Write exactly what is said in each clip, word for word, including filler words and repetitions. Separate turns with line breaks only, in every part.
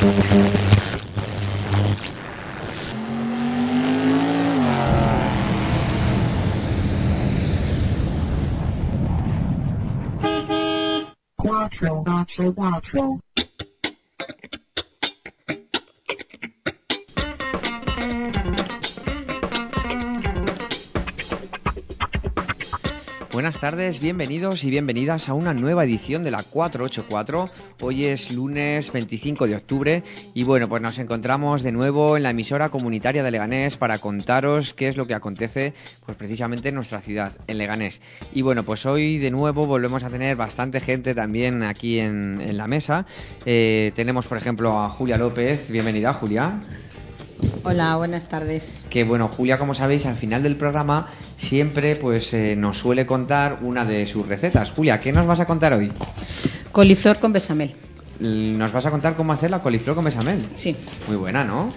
Cuatro, cuatro, cuatro.
Buenas tardes, bienvenidos y bienvenidas a una nueva edición de la cuatrocientos ochenta y cuatro. Hoy es lunes veinticinco de octubre y bueno, pues nos encontramos de nuevo en la emisora comunitaria de Leganés para contaros qué es lo que acontece pues precisamente en nuestra ciudad, en Leganés. Y bueno, pues hoy de nuevo volvemos a tener bastante gente también aquí en, en la mesa. Eh, tenemos por ejemplo a Julia López. Bienvenida, Julia.
Hola, buenas tardes.
Que bueno, Julia, como sabéis, al final del programa siempre pues eh, nos suele contar una de sus recetas. Julia, ¿qué nos vas a contar hoy?
Coliflor con bechamel.
¿Nos vas a contar cómo hacer la coliflor con bechamel?
Sí.
Muy buena, ¿no?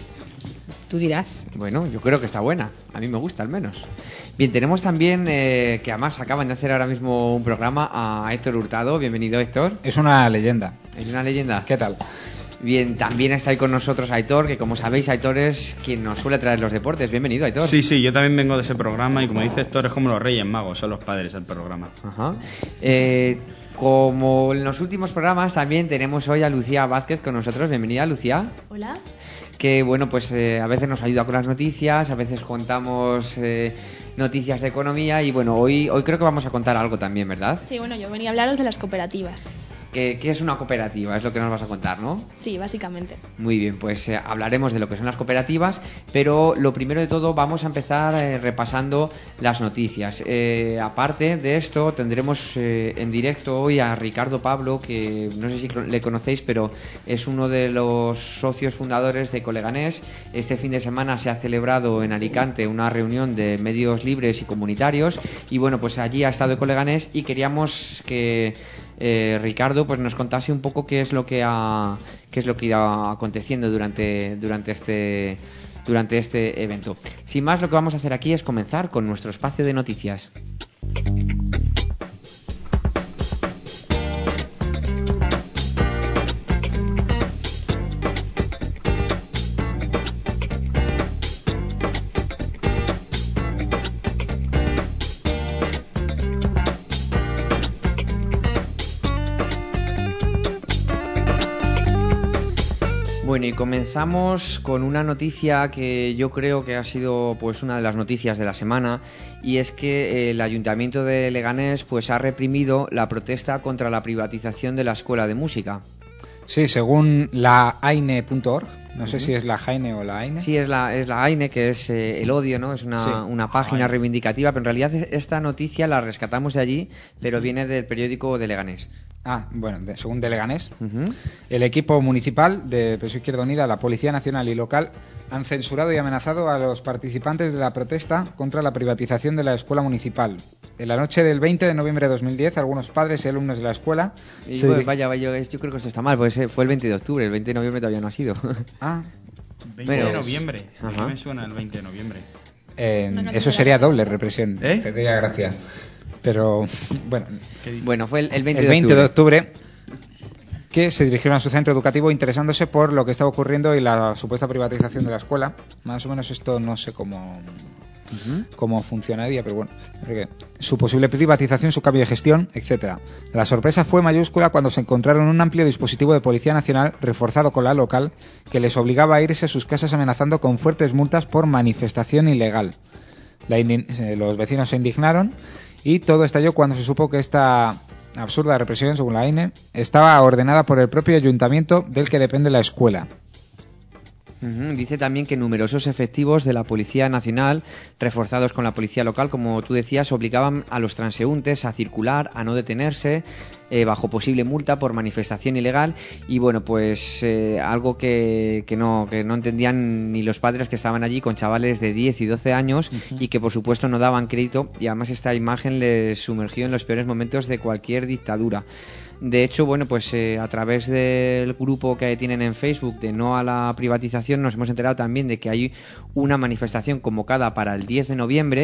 Tú dirás.
Bueno, yo creo que está buena. A mí me gusta, al menos. Bien, tenemos también, eh, que además acaban de hacer ahora mismo un programa, a Héctor Hurtado. Bienvenido, Héctor.
Es una leyenda.
¿Es una leyenda?
¿Qué tal?
Bien, también está ahí con nosotros Aitor, que como sabéis, Aitor es quien nos suele traer los deportes. Bienvenido, Aitor.
Sí, sí, yo también vengo de ese programa y como dice Héctor, es como los Reyes Magos, son los padres del programa.
Ajá. Eh, como en los últimos programas, también tenemos hoy a Lucía Vázquez con nosotros. Bienvenida, Lucía.
Hola.
Que bueno, pues eh, a veces nos ayuda con las noticias, a veces contamos eh, noticias de economía y bueno, hoy, hoy creo que vamos a contar algo también, ¿verdad?
Sí, bueno, yo venía a hablaros de las cooperativas.
¿Qué, qué es una cooperativa? Es lo que nos vas a contar, ¿no?
Sí, básicamente.
Muy bien, pues eh, hablaremos de lo que son las cooperativas, pero lo primero de todo vamos a empezar eh, repasando las noticias. Eh, aparte de esto, tendremos eh, en directo hoy a Ricardo Pablo, que no sé si le conocéis, pero es uno de los socios fundadores de Coleganés. Este fin de semana se ha celebrado en Alicante una reunión de medios libres y comunitarios y bueno, pues allí ha estado Coleganés y queríamos que eh, Ricardo pues nos contase un poco qué es lo que ha qué es lo que iba aconteciendo durante durante este durante este evento. Sin más, lo que vamos a hacer aquí es comenzar con nuestro espacio de noticias. Bueno, y comenzamos con una noticia que yo creo que ha sido pues una de las noticias de la semana, y es que el Ayuntamiento de Leganés pues ha reprimido la protesta contra la privatización de la Escuela de Música.
Sí, según la aine punto org, no sé
Uh-huh.
si es la Jaine o la Aine.
Sí, es la, es la AINE, que es eh, el odio, ¿no? Es una,
Sí.
una página reivindicativa, pero en realidad esta noticia la rescatamos de allí, pero viene del periódico de Leganés.
Ah, bueno, de, según de Leganés,
Uh-huh.
el equipo municipal de P S O E Izquierda Unida, la Policía Nacional y local han censurado y amenazado a los participantes de la protesta contra la privatización de la escuela municipal. En la noche del veinte de noviembre de dos mil diez, algunos padres y alumnos de la escuela...
Y
se
bueno,
dirig-
vaya, vaya, yo creo que eso está mal, pues eh, fue el veinte de octubre, el veinte de noviembre todavía no ha sido.
Ah,
veinte
Bueno,
de noviembre, ¿a qué
ajá.
me suena el veinte de noviembre?
eh,
No, no
eso
tendrá
sería
gracia.
doble represión,
¿Eh?
tendría gracia. Pero, bueno,
Bueno, fue el, el veinte,
el
de
veinte
octubre.
de octubre, que se dirigieron a su centro educativo interesándose por lo que estaba ocurriendo y la supuesta privatización de la escuela. Más o menos esto no sé cómo,
Uh-huh.
cómo funcionaría, pero bueno, porque su posible privatización, su cambio de gestión, etcétera. La sorpresa fue mayúscula cuando se encontraron un amplio dispositivo de Policía Nacional reforzado con la local que les obligaba a irse a sus casas amenazando con fuertes multas por manifestación ilegal. La indi- eh, los vecinos se indignaron y todo estalló cuando se supo que esta absurda represión, según la AINE, estaba ordenada por el propio ayuntamiento del que depende la escuela.
Uh-huh. Dice también que numerosos efectivos de la Policía Nacional, reforzados con la policía local, como tú decías, obligaban a los transeúntes a circular, a no detenerse, eh, bajo posible multa por manifestación ilegal. Y bueno, pues eh, algo que, que, no, que no entendían ni los padres que estaban allí con chavales de diez y doce años uh-huh. y que por supuesto no daban crédito, y además esta imagen les sumergió en los peores momentos de cualquier dictadura. De hecho, bueno, pues eh, a través del grupo que tienen en Facebook de No a la Privatización nos hemos enterado también de que hay una manifestación convocada para el diez de noviembre,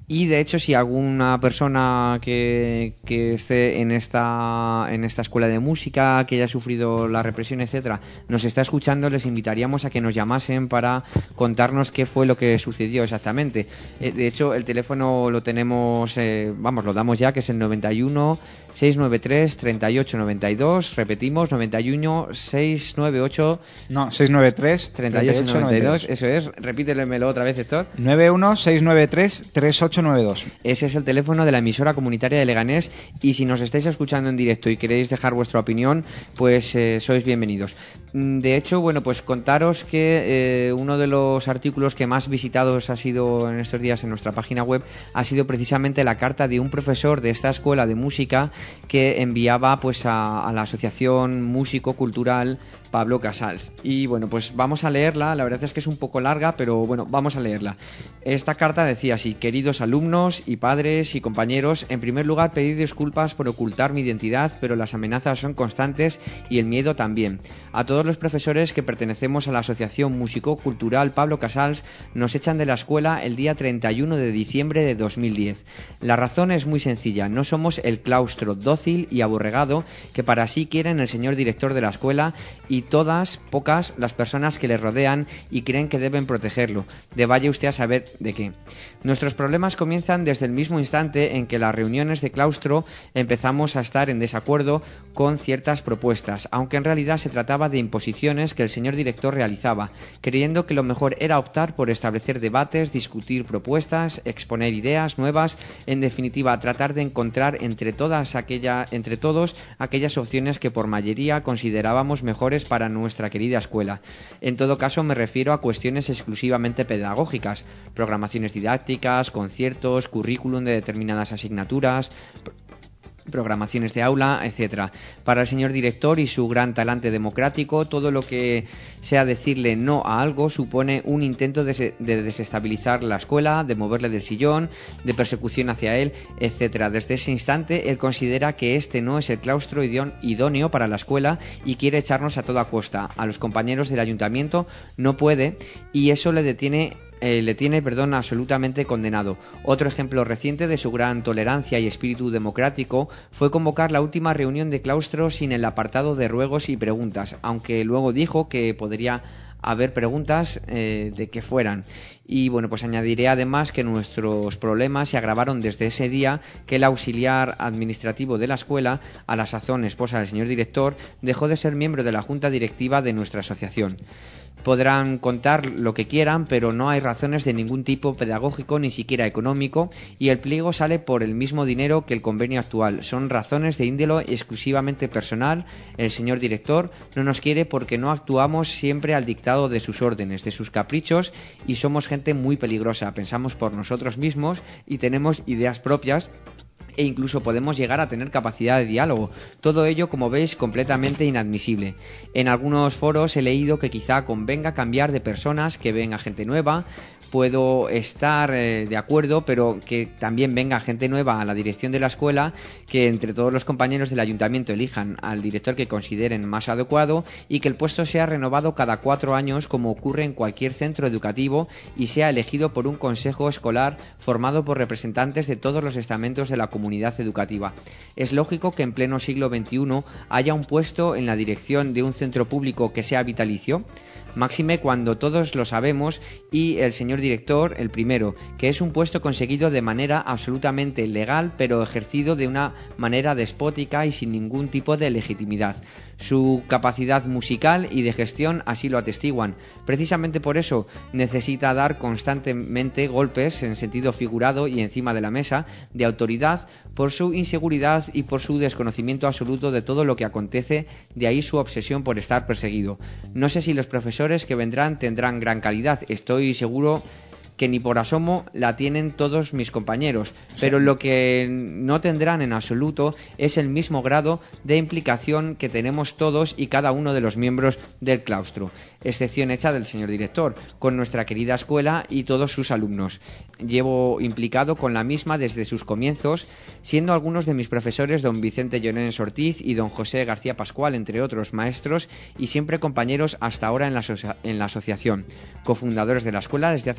Y de hecho, si alguna persona que, que esté en esta en esta escuela de música, que haya sufrido la represión, etcétera, nos está escuchando, les invitaríamos a que nos llamasen para contarnos qué fue lo que sucedió exactamente. Eh, de hecho, el teléfono lo tenemos, eh, vamos, lo damos ya, que es el noventa y uno, seiscientos noventa y tres, treinta y ocho noventa y dos. Repetimos, noventa y uno, seiscientos noventa y ocho...
No, seiscientos noventa y tres,
treinta y ocho noventa y dos. Eso es. Repítelemelo otra vez, Héctor.
nueve uno, seiscientos noventa y tres, treinta y ocho noventa y dos.
Ese es el teléfono de la emisora comunitaria de Leganés, y si nos estáis escuchando en directo y queréis dejar vuestra opinión, pues eh, sois bienvenidos. De hecho, bueno, pues contaros que eh, uno de los artículos que más visitados ha sido en estos días en nuestra página web ha sido precisamente la carta de un profesor de esta escuela de música que enviaba pues a, a la Asociación Músico Cultural Pablo Casals. Y bueno, pues vamos a leerla. La verdad es que es un poco larga, pero bueno, vamos a leerla. Esta carta decía así: queridos alumnos y padres y compañeros, en primer lugar pedid disculpas por ocultar mi identidad, pero las amenazas son constantes y el miedo también. A todos los profesores que pertenecemos a la Asociación Músico Cultural Pablo Casals nos echan de la escuela el día treinta y uno de diciembre de dos mil diez. La razón es muy sencilla: no somos el claustro dócil y aborregado que para sí quieren el señor director de la escuela y todas, pocas, las personas que le rodean y creen que deben protegerlo, de vaya usted a saber de qué. Nuestros problemas comienzan desde el mismo instante en que las reuniones de claustro empezamos a estar en desacuerdo con ciertas propuestas, aunque en realidad se trataba de imposiciones que el señor director realizaba, creyendo que lo mejor era optar por establecer debates, discutir propuestas, exponer ideas nuevas, en definitiva, tratar de encontrar entre todas aquella, entre todos aquellas opciones que por mayoría considerábamos mejores para nuestra querida escuela. En todo caso, me refiero a cuestiones exclusivamente pedagógicas: programaciones didácticas, conciertos, currículum de determinadas asignaturas, programaciones de aula, etcétera. Para el señor director y su gran talante democrático, todo lo que sea decirle no a algo supone un intento de, de desestabilizar la escuela, de moverle del sillón, de persecución hacia él, etcétera. Desde ese instante, él considera que este no es el claustro idóneo para la escuela y quiere echarnos a toda costa. A los compañeros del ayuntamiento no puede, y eso le detiene Eh, le tiene, perdón, absolutamente condenado. Otro ejemplo reciente de su gran tolerancia y espíritu democrático fue convocar la última reunión de claustro sin el apartado de ruegos y preguntas, aunque luego dijo que podría haber preguntas eh, de que fueran. Y bueno, pues añadiré además que nuestros problemas se agravaron desde ese día que el auxiliar administrativo de la escuela, a la sazón esposa del señor director, dejó de ser miembro de la junta directiva de nuestra asociación. Podrán contar lo que quieran, pero no hay razones de ningún tipo pedagógico, ni siquiera económico, y el pliego sale por el mismo dinero que el convenio actual. Son razones de índole exclusivamente personal. El señor director no nos quiere porque no actuamos siempre al dictado de sus órdenes, de sus caprichos, y somos gente muy peligrosa. Pensamos por nosotros mismos y tenemos ideas propias, e incluso podemos llegar a tener capacidad de diálogo. Todo ello, como veis, completamente inadmisible. En algunos foros he leído que quizá convenga cambiar de personas, que venga gente nueva. Puedo estar eh, de acuerdo, pero que también venga gente nueva a la dirección de la escuela, que entre todos los compañeros del ayuntamiento elijan al director que consideren más adecuado y que el puesto sea renovado cada cuatro años, como ocurre en cualquier centro educativo, y sea elegido por un consejo escolar formado por representantes de todos los estamentos de la comunidad educativa. Es lógico que en pleno siglo veintiuno haya un puesto en la dirección de un centro público que sea vitalicio, máxime cuando todos lo sabemos, y el señor director, el primero, que es un puesto conseguido de manera absolutamente legal, pero ejercido de una manera despótica y sin ningún tipo de legitimidad. Su capacidad musical y de gestión así lo atestiguan. Precisamente por eso necesita dar constantemente golpes en sentido figurado y encima de la mesa de autoridad por su inseguridad y por su desconocimiento absoluto de todo lo que acontece, de ahí su obsesión por estar perseguido. No sé si los profesores que vendrán tendrán gran calidad, estoy seguro que ni por asomo la tienen todos mis compañeros, pero lo que no tendrán en absoluto es el mismo grado de implicación que tenemos todos y cada uno de los miembros del claustro, excepción hecha del señor director, con nuestra querida escuela y todos sus alumnos. Llevo implicado con la misma desde sus comienzos, siendo algunos de mis profesores don Vicente Llorens Ortiz y don José García Pascual, entre otros maestros, y siempre compañeros hasta ahora en la, asocia- en la asociación, cofundadores de la escuela desde hace más de treinta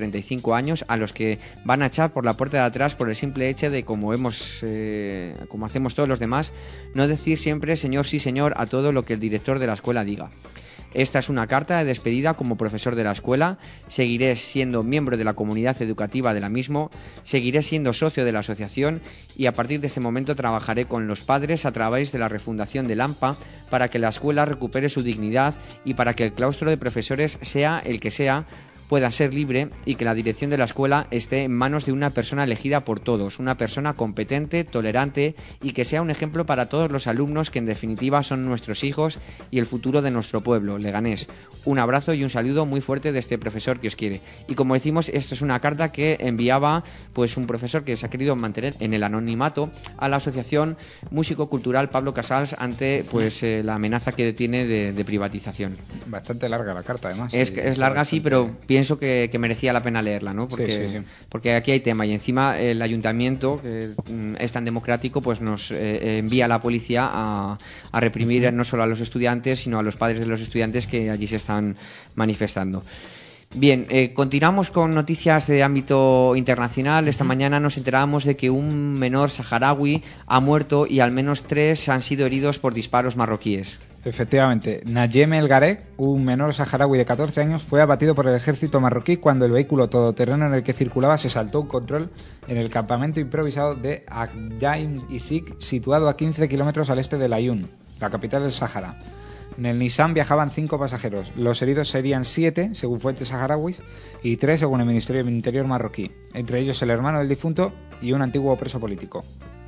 treinta y cinco años a los que van a echar por la puerta de atrás por el simple hecho de, como hemos, eh, como hacemos todos los demás, no decir siempre señor sí señor a todo lo que el director de la escuela diga. Esta es una carta de despedida como profesor de la escuela. Seguiré siendo miembro de la comunidad educativa de la misma, seguiré siendo socio de la asociación y a partir de este momento trabajaré con los padres a través de la refundación del AMPA para que la escuela recupere su dignidad y para que el claustro de profesores, sea el que sea, pueda ser libre y que la dirección de la escuela esté en manos de una persona elegida por todos, una persona competente, tolerante y que sea un ejemplo para todos los alumnos que en definitiva son nuestros hijos y el futuro de nuestro pueblo, Leganés. Un abrazo y un saludo muy fuerte de este profesor que os quiere. Y como decimos, esto es una carta que enviaba pues un profesor que se ha querido mantener en el anonimato a la Asociación Músico Cultural Pablo Casals ante pues eh, la amenaza que tiene de, de privatización.
Bastante larga la carta, además.
Es,
sí,
es larga,
bastante...
sí, pero pienso que, que merecía la pena leerla, ¿no? Porque,
sí, sí, sí.
porque aquí hay tema y encima el ayuntamiento, que es tan democrático, pues nos eh, envía a la policía a, a reprimir uh-huh. no solo a los estudiantes, sino a los padres de los estudiantes que allí se están manifestando. Bien, eh, continuamos con noticias de ámbito internacional. Esta uh-huh. mañana nos enterábamos de que un menor saharaui ha muerto y al menos tres han sido heridos por disparos marroquíes.
Efectivamente, Najem El Gareg, un menor saharaui de catorce años, fue abatido por el ejército marroquí cuando el vehículo todoterreno en el que circulaba se saltó un control en el campamento improvisado de Agdaim Isik, situado a quince kilómetros al este de Laayoune, la capital del Sáhara. En el Nissan viajaban cinco pasajeros. Los heridos serían siete, según fuentes saharauis, y tres, según el Ministerio del Interior marroquí, entre ellos el hermano del difunto y un antiguo preso político.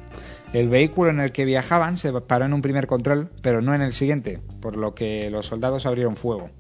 El vehículo en el que viajaban se paró en un primer control, pero no en el siguiente, por lo que los soldados abrieron fuego.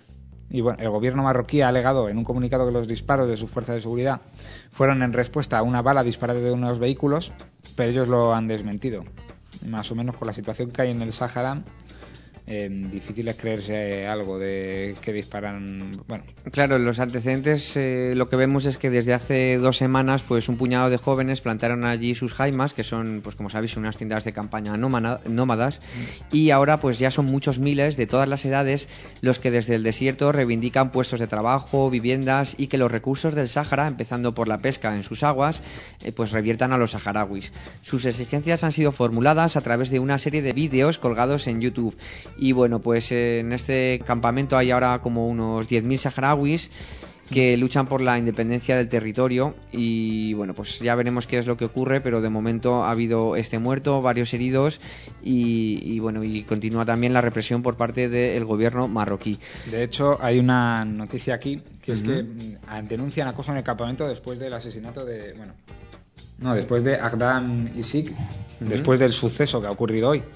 Y bueno, el gobierno marroquí ha alegado en un comunicado que los disparos de sus fuerzas de seguridad fueron en respuesta a una bala disparada de unos vehículos, pero ellos lo han desmentido. Más o menos con la situación que hay en el Sáhara, Eh, difícil es creerse algo de que disparan. Bueno,
claro, los antecedentes eh, lo que vemos es que desde hace dos semanas pues un puñado de jóvenes plantaron allí sus jaimas, que son, pues como sabéis, unas tiendas de campaña nómadas, mm. y ahora pues ya son muchos miles de todas las edades los que desde el desierto reivindican puestos de trabajo, viviendas y que los recursos del Sáhara, empezando por la pesca en sus aguas, eh, pues reviertan a los saharauis. Sus exigencias han sido formuladas a través de una serie de vídeos colgados en YouTube. Y bueno, pues eh, en este campamento hay ahora como unos diez mil saharauis que luchan por la independencia del territorio y bueno, pues ya veremos qué es lo que ocurre, pero de momento ha habido este muerto, varios heridos y, y bueno, y continúa también la represión por parte del gobierno marroquí.
De hecho, hay una noticia aquí que es uh-huh. que denuncian acoso en el campamento después del asesinato de, bueno, no, después de Agdaim Isik, uh-huh. después del suceso que ha ocurrido hoy.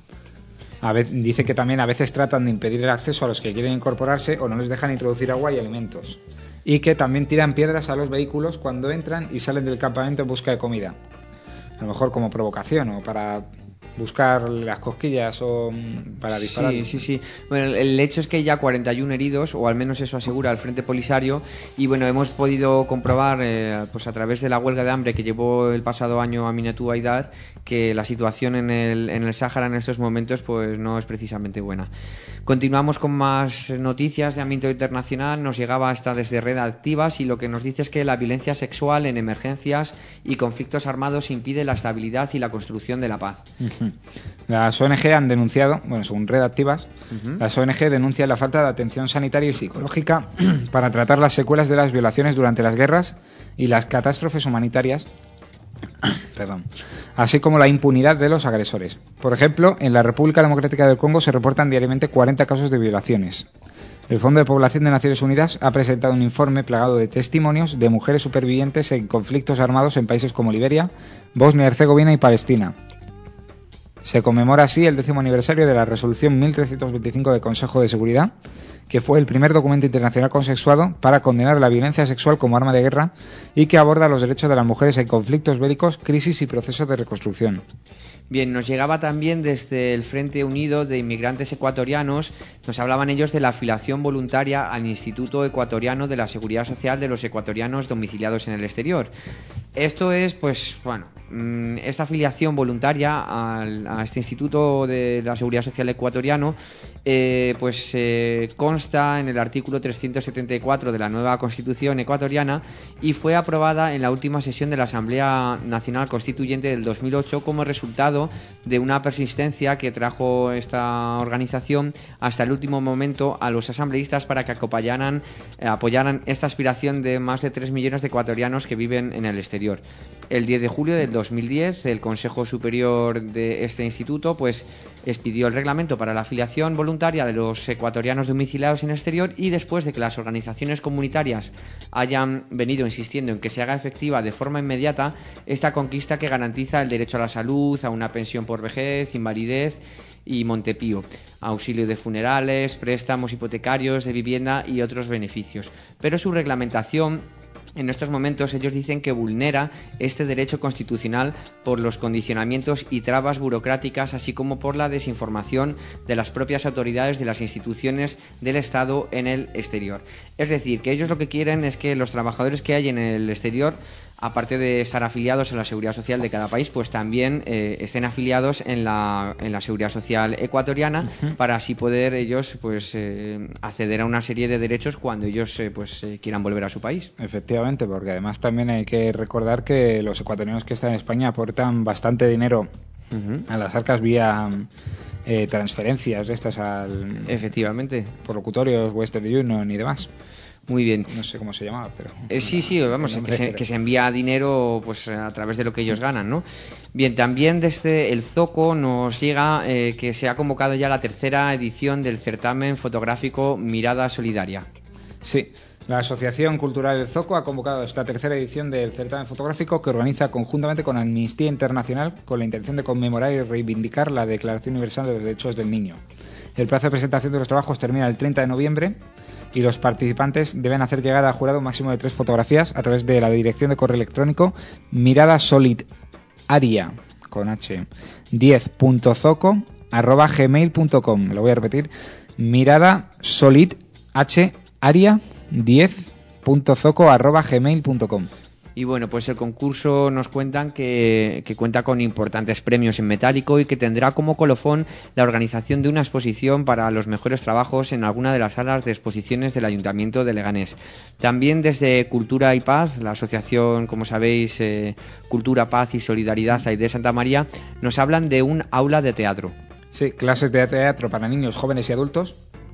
A veces, dice que también a veces tratan de impedir el acceso a los que quieren incorporarse o no les dejan introducir agua y alimentos. Y que también tiran piedras a los vehículos cuando entran y salen del campamento en busca de comida. A lo mejor como provocación o para buscar las cosquillas o para disparar.
Sí, sí, sí. Bueno, el hecho es que hay ya cuarenta y uno heridos, o al menos eso asegura el Frente Polisario, y bueno, hemos podido comprobar eh, pues a través de la huelga de hambre que llevó el pasado año Aminatu Haidar, que la situación en el, en el Sáhara en estos momentos pues no es precisamente buena. Continuamos con más noticias de ámbito internacional. Nos llegaba hasta desde Red Activas y lo que nos dice es que la violencia sexual en emergencias y conflictos armados impide la estabilidad y la construcción de la paz.
Uh-huh. Las O N G han denunciado, bueno, según Red Activas, uh-huh. las O N G denuncian la falta de atención sanitaria y psicológica para tratar las secuelas de las violaciones durante las guerras y las catástrofes humanitarias, perdón, así como la impunidad de los agresores. Por ejemplo, en la República Democrática del Congo se reportan diariamente cuarenta casos de violaciones. El Fondo de Población de Naciones Unidas ha presentado un informe plagado de testimonios de mujeres supervivientes en conflictos armados en países como Liberia, Bosnia y Herzegovina y Palestina. Se conmemora así el décimo aniversario de la Resolución mil trescientos veinticinco del Consejo de Seguridad, que fue el primer documento internacional consensuado para condenar la violencia sexual como arma de guerra y que aborda los derechos de las mujeres en conflictos bélicos, crisis y procesos de reconstrucción.
Bien, nos llegaba también desde el Frente Unido de Inmigrantes Ecuatorianos, nos hablaban ellos de la afiliación voluntaria al Instituto Ecuatoriano de la Seguridad Social de los ecuatorianos domiciliados en el exterior. Esto es, pues, bueno, esta afiliación voluntaria al, a este Instituto de la Seguridad Social ecuatoriano, eh, pues eh, consta en el artículo trescientos setenta y cuatro de la nueva Constitución ecuatoriana y fue aprobada en la última sesión de la Asamblea Nacional Constituyente del dos mil ocho como resultado de una persistencia que trajo esta organización hasta el último momento a los asambleístas para que acompañaran, eh, apoyaran esta aspiración de más de tres millones de ecuatorianos que viven en el exterior. El diez de julio del dos mil diez, el Consejo Superior de este instituto pues expidió el reglamento para la afiliación voluntaria de los ecuatorianos domiciliados en el exterior, y después de que las organizaciones comunitarias hayan venido insistiendo en que se haga efectiva de forma inmediata esta conquista que garantiza el derecho a la salud, a una pensión por vejez, invalidez y Montepío, auxilio de funerales, préstamos hipotecarios de vivienda y otros beneficios. Pero su reglamentación, en estos momentos, ellos dicen que vulnera este derecho constitucional por los condicionamientos y trabas burocráticas, así como por la desinformación de las propias autoridades de las instituciones del Estado en el exterior. Es decir, que ellos lo que quieren es que los trabajadores que hay en el exterior, aparte de estar afiliados en la Seguridad Social de cada país, pues también eh, estén afiliados en la, en la Seguridad Social ecuatoriana, uh-huh, para así poder ellos pues eh, acceder a una serie de derechos cuando ellos eh, pues eh, quieran volver a su país.
Efectivamente, porque además también hay que recordar que los ecuatorianos que están en España aportan bastante dinero uh-huh. a las arcas vía eh, transferencias de estas al...
Efectivamente.
Por locutorios, Western Union y demás.
Muy bien.
No sé cómo se llamaba, pero...
Eh, sí, sí, vamos, que se, que se envía dinero pues a través de lo que ellos ganan, ¿no? Bien, también desde el Zoco nos llega eh, que se ha convocado ya la tercera edición del certamen fotográfico Mirada Solidaria.
Sí, la Asociación Cultural El Zoco ha convocado esta tercera edición del certamen fotográfico que organiza conjuntamente con Amnistía Internacional con la intención de conmemorar y reivindicar la Declaración Universal de los Derechos del Niño. El plazo de presentación de los trabajos termina el treinta de noviembre y los participantes deben hacer llegar al jurado un máximo de tres fotografías a través de la dirección de correo electrónico miradasolidaria con h diez punto zoco arroba gmail punto com. Lo voy a repetir: miradasolidaria diez punto zoco arroba gmail punto com.
Y bueno, pues el concurso nos cuentan que, que cuenta con importantes premios en metálico y que tendrá como colofón la organización de una exposición para los mejores trabajos en alguna de las salas de exposiciones del Ayuntamiento de Leganés. También desde Cultura y Paz, la asociación, como sabéis, eh, Cultura, Paz y Solidaridad Aide Santa María, nos hablan de un aula de teatro.
Sí, clases de teatro para niños, jóvenes y adultos,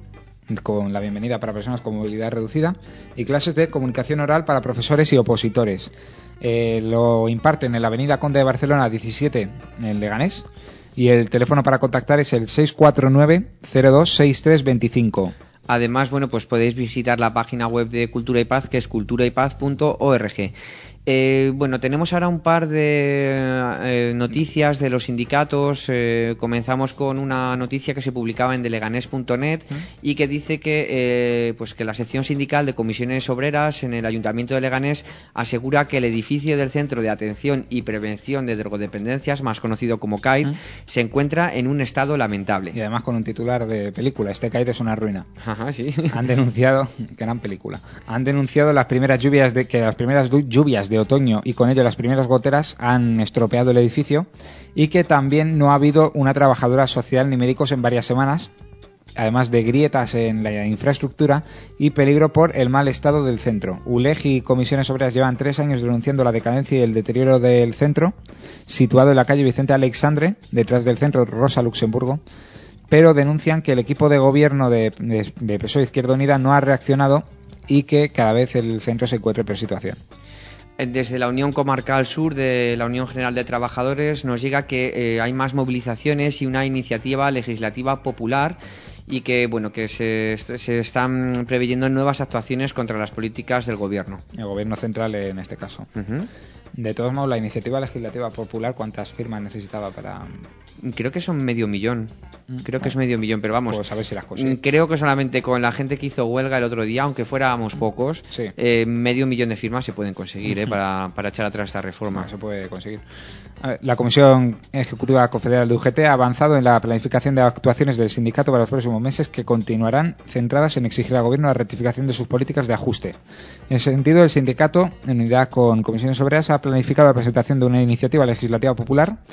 con la bienvenida para personas con movilidad reducida, y clases de comunicación oral para profesores y opositores. Eh, lo imparten en la avenida Conde de Barcelona diecisiete en Leganés, y el teléfono para contactar es el seis cuatro nueve cero dos seis tres dos cinco.
Además, bueno, pues podéis visitar la página web de Cultura y Paz, que es cultura y paz punto org. Eh, bueno, tenemos ahora un par de eh, noticias de los sindicatos. Eh, comenzamos con una noticia que se publicaba en deleganés punto net y que dice que, eh, pues que la sección sindical de comisiones obreras en el Ayuntamiento de Leganés asegura que el edificio del Centro de Atención y Prevención de Drogodependencias, más conocido como C A I D, uh-huh. se encuentra en un estado lamentable.
Y además con un titular de película: este C A I D es una ruina.
Ajá, sí.
Han denunciado, gran película, han denunciado las primeras lluvias de que las primeras lluvias de otoño y con ello las primeras goteras han estropeado el edificio, y que también no ha habido una trabajadora social ni médicos en varias semanas, además de grietas en la infraestructura y peligro por el mal estado del centro. U L E G y comisiones obreras llevan tres años denunciando la decadencia y el deterioro del centro, situado en la calle Vicente Aleixandre, detrás del centro Rosa Luxemburgo, pero denuncian que el equipo de gobierno de, de, de P S O E Izquierda Unida no ha reaccionado y que cada vez el centro se encuentra en peor situación.
Desde la Unión Comarcal Sur de la Unión General de Trabajadores nos llega que eh, hay más movilizaciones y una iniciativa legislativa popular, y que bueno que se, se están preveyendo nuevas actuaciones contra las políticas del gobierno.
El gobierno central en este caso.
Uh-huh.
De todos modos, la iniciativa legislativa popular, ¿cuántas firmas necesitaba para...?
Creo que son medio millón. Creo que es medio millón, pero vamos.
Pues a ver si las consigue.
Creo que solamente con la gente que hizo huelga el otro día, aunque fuéramos pocos,
sí.
eh, medio millón de firmas se pueden conseguir eh, para, para echar atrás esta reforma.
No, se puede conseguir. A ver, la Comisión Ejecutiva Confederal de U G T ha avanzado en la planificación de actuaciones del sindicato para los próximos meses, que continuarán centradas en exigir al Gobierno la rectificación de sus políticas de ajuste. En ese sentido, el sindicato, en unidad con comisiones obreras, ha planificado la presentación de una iniciativa legislativa popular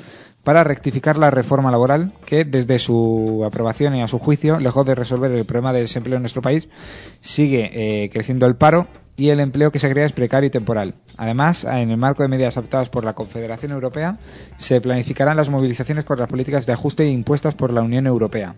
para rectificar la reforma laboral que, desde su aprobación y a su juicio, lejos de resolver el problema del desempleo en nuestro país, sigue eh, creciendo el paro y el empleo que se crea es precario y temporal. Además, en el marco de medidas adoptadas por la Confederación Europea, se planificarán las movilizaciones con las políticas de ajuste impuestas por la Unión Europea.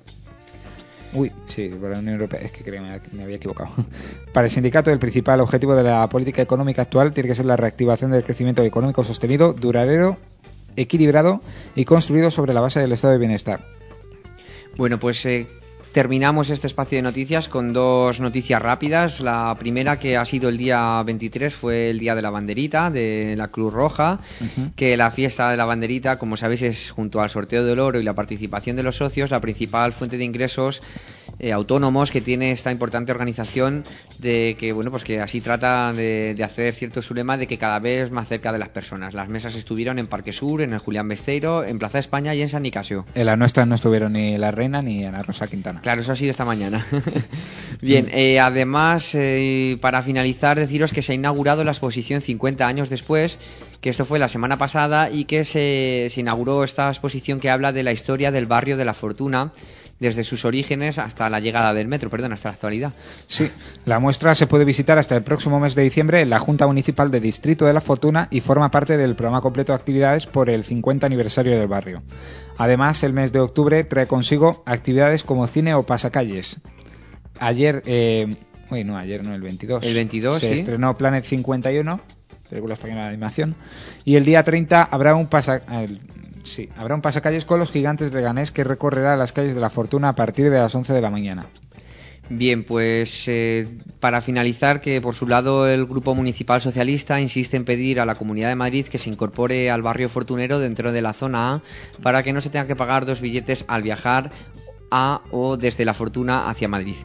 Uy, sí, por la Unión Europea, es que creo que me había equivocado. Para el sindicato, el principal objetivo de la política económica actual tiene que ser la reactivación del crecimiento económico sostenido, duradero, equilibrado y construido sobre la base del estado de bienestar.
Bueno, pues eh, terminamos este espacio de noticias con dos noticias rápidas. La primera, que ha sido el día veintitrés, fue el día de la banderita de la Cruz Roja, uh-huh. que la fiesta de la banderita, como sabéis, es junto al sorteo del oro y la participación de los socios, la principal fuente de ingresos eh, autónomos que tiene esta importante organización, de que bueno pues que así trata de, de hacer cierto su lema de que cada vez más cerca de las personas. Las mesas estuvieron en Parque Sur, en el Julián Besteiro, en Plaza España y en San Nicasio.
En la nuestra no estuvieron ni la Reina ni Ana Rosa Quintana.
Claro, eso ha sido esta mañana. Bien, eh, además, eh, para finalizar, deciros que se ha inaugurado la exposición cincuenta años después, que esto fue la semana pasada, y que se, se inauguró esta exposición que habla de la historia del barrio de La Fortuna, desde sus orígenes hasta la llegada del metro, perdón, hasta la actualidad.
Sí, la muestra se puede visitar hasta el próximo mes de diciembre en la Junta Municipal de Distrito de La Fortuna y forma parte del programa completo de actividades por el cincuenta aniversario del barrio. Además, el mes de octubre trae consigo actividades como cine o pasacalles. Ayer, eh, uy, no, ayer no, el veintidós.
El veintidós,
se
sí.
estrenó Planet cincuenta y uno, película española de animación, y el día treinta habrá un pasa, el, sí, habrá un pasacalles con los gigantes de Leganés que recorrerá las calles de La Fortuna a partir de las once de la mañana.
Bien, pues eh, para finalizar, que por su lado el Grupo Municipal Socialista insiste en pedir a la Comunidad de Madrid que se incorpore al barrio fortunero dentro de la zona A para que no se tenga que pagar dos billetes al viajar a o desde La Fortuna hacia Madrid.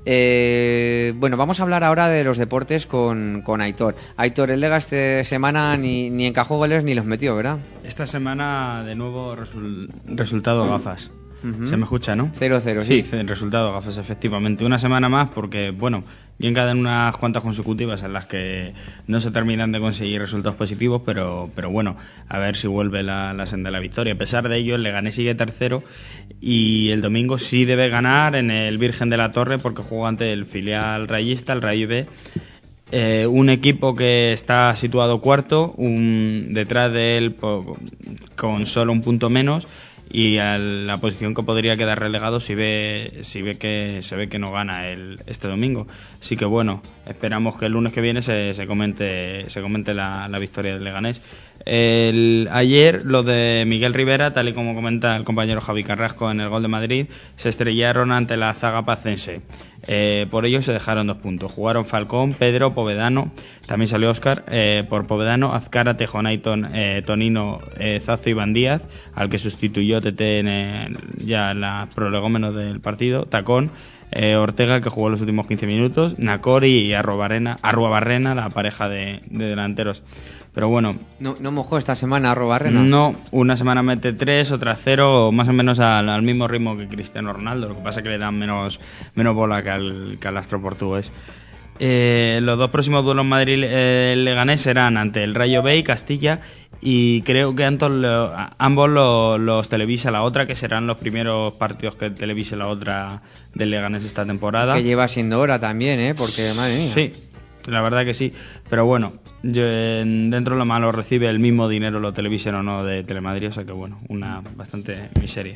Eh, bueno, vamos a hablar ahora de los deportes con, con Aitor. Aitor, el Lega esta semana ni, ni encajó goles ni los metió, ¿verdad?
Esta semana de nuevo resul- resultado gafas. Uh-huh. Se me escucha, ¿no?
cero cero, sí.
Sí, resultado gafas, efectivamente. Una semana más porque, bueno, bien quedan unas cuantas consecutivas en las que no se terminan de conseguir resultados positivos, pero pero bueno, a ver si vuelve la, la senda de la victoria. A pesar de ello, el Leganés sigue tercero y el domingo sí debe ganar en el Virgen de la Torre porque juega ante el filial rayista, el Rayo B. Eh, un equipo que está situado cuarto, un, detrás de él po, con solo un punto menos, y a la posición que podría quedar relegado si ve si ve que se ve que no gana el este domingo. Así que bueno, esperamos que el lunes que viene se, se comente se comente la, la victoria del Leganés. El, ayer lo de Miguel Rivera, tal y como comenta el compañero Javi Carrasco en el Gol de Madrid, se estrellaron ante la zaga pacense. Eh, por ello se dejaron dos puntos. Jugaron Falcón, Pedro, Povedano, también salió Óscar eh, por Povedano, Azcara, Tejonaiton, eh, Tonino, eh, Zazo y Iván Díaz, al que sustituyó Tete en el, ya en la prolegómeno del partido, Tacón, eh, Ortega, que jugó los últimos quince minutos, Nacori y Arruabarrena, Arruabarrena, la pareja de, de delanteros. Pero bueno,
no, no mojó esta semana Arruabarrena.
No, una semana mete tres, otra cero, más o menos al, al mismo ritmo que Cristiano Ronaldo. Lo que pasa es que le dan menos menos bola que al, que al astro portugués. Eh, los dos próximos duelos Madrid-Leganés eh, serán ante el Rayo B y Castilla, y creo que ambos, lo, ambos los, los televisa la otra, que serán los primeros partidos que televise la otra del Leganés esta temporada.
Que lleva siendo hora también, ¿eh? Porque, madre mía.
Sí, la verdad que sí, pero bueno, yo, dentro de lo malo recibe el mismo dinero lo televisen o no de Telemadrid, o sea que bueno, una bastante miseria.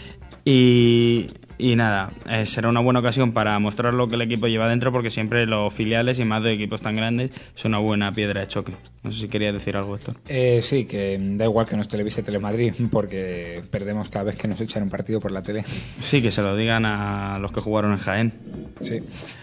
Y, y nada, eh, será una buena ocasión para mostrar lo que el equipo lleva dentro, porque siempre los filiales y más de equipos tan grandes son una buena piedra de choque. No sé si querías decir algo, Héctor.
Eh, sí, que da igual que nos televise Telemadrid, porque perdemos cada vez que nos echan un partido por la tele.
Sí, que se lo digan a los que jugaron en Jaén.
Sí.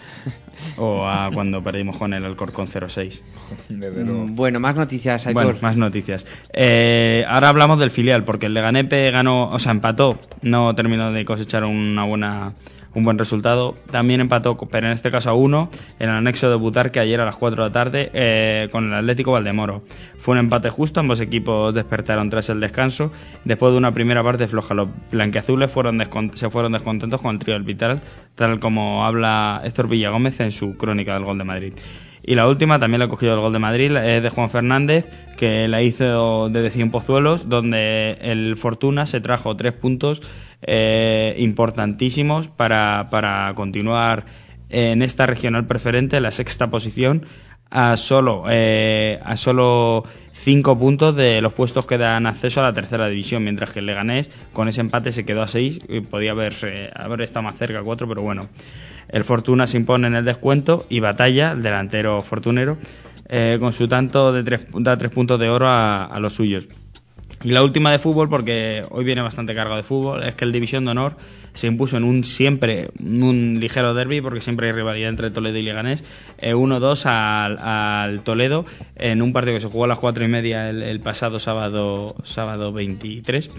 O a cuando perdimos con el Alcorcón cero seis.
Mm, bueno, más noticias, Aitor.
Bueno, más noticias. Eh, ahora hablamos del filial, porque el Leganés ganó, o sea, empató, no terminó de cosechar una buena, un buen resultado. También empató, pero en este caso a uno, en el anexo de Butarque ayer a las cuatro de la tarde eh, con el Atlético Valdemoro. Fue un empate justo, ambos equipos despertaron tras el descanso. Después de una primera parte floja, los blanquiazules fueron descont- se fueron descontentos con el trío del Vital, tal como habla Héctor Villagómez en su crónica del Gol de Madrid. Y la última también la he cogido el gol de Madrid, es de Juan Fernández, que la hizo desde Cienpozuelos, donde el Fortuna se trajo tres puntos eh, importantísimos para, para continuar en esta regional preferente, la sexta posición, a solo eh, a solo cinco puntos de los puestos que dan acceso a la tercera división, mientras que el Leganés con ese empate se quedó a seis y podía haber, eh, haber estado más cerca a cuatro, pero bueno, el Fortuna se impone en el descuento y Batalla, el delantero fortunero, eh, con su tanto de tres, da tres puntos de oro a, a los suyos. Y la última de fútbol, porque hoy viene bastante cargado de fútbol, es que el División de Honor se impuso en un siempre un ligero derbi, porque siempre hay rivalidad entre Toledo y Leganés, eh, uno dos al, al Toledo, en un partido que se jugó a las cuatro y media el, el pasado sábado sábado veintitrés.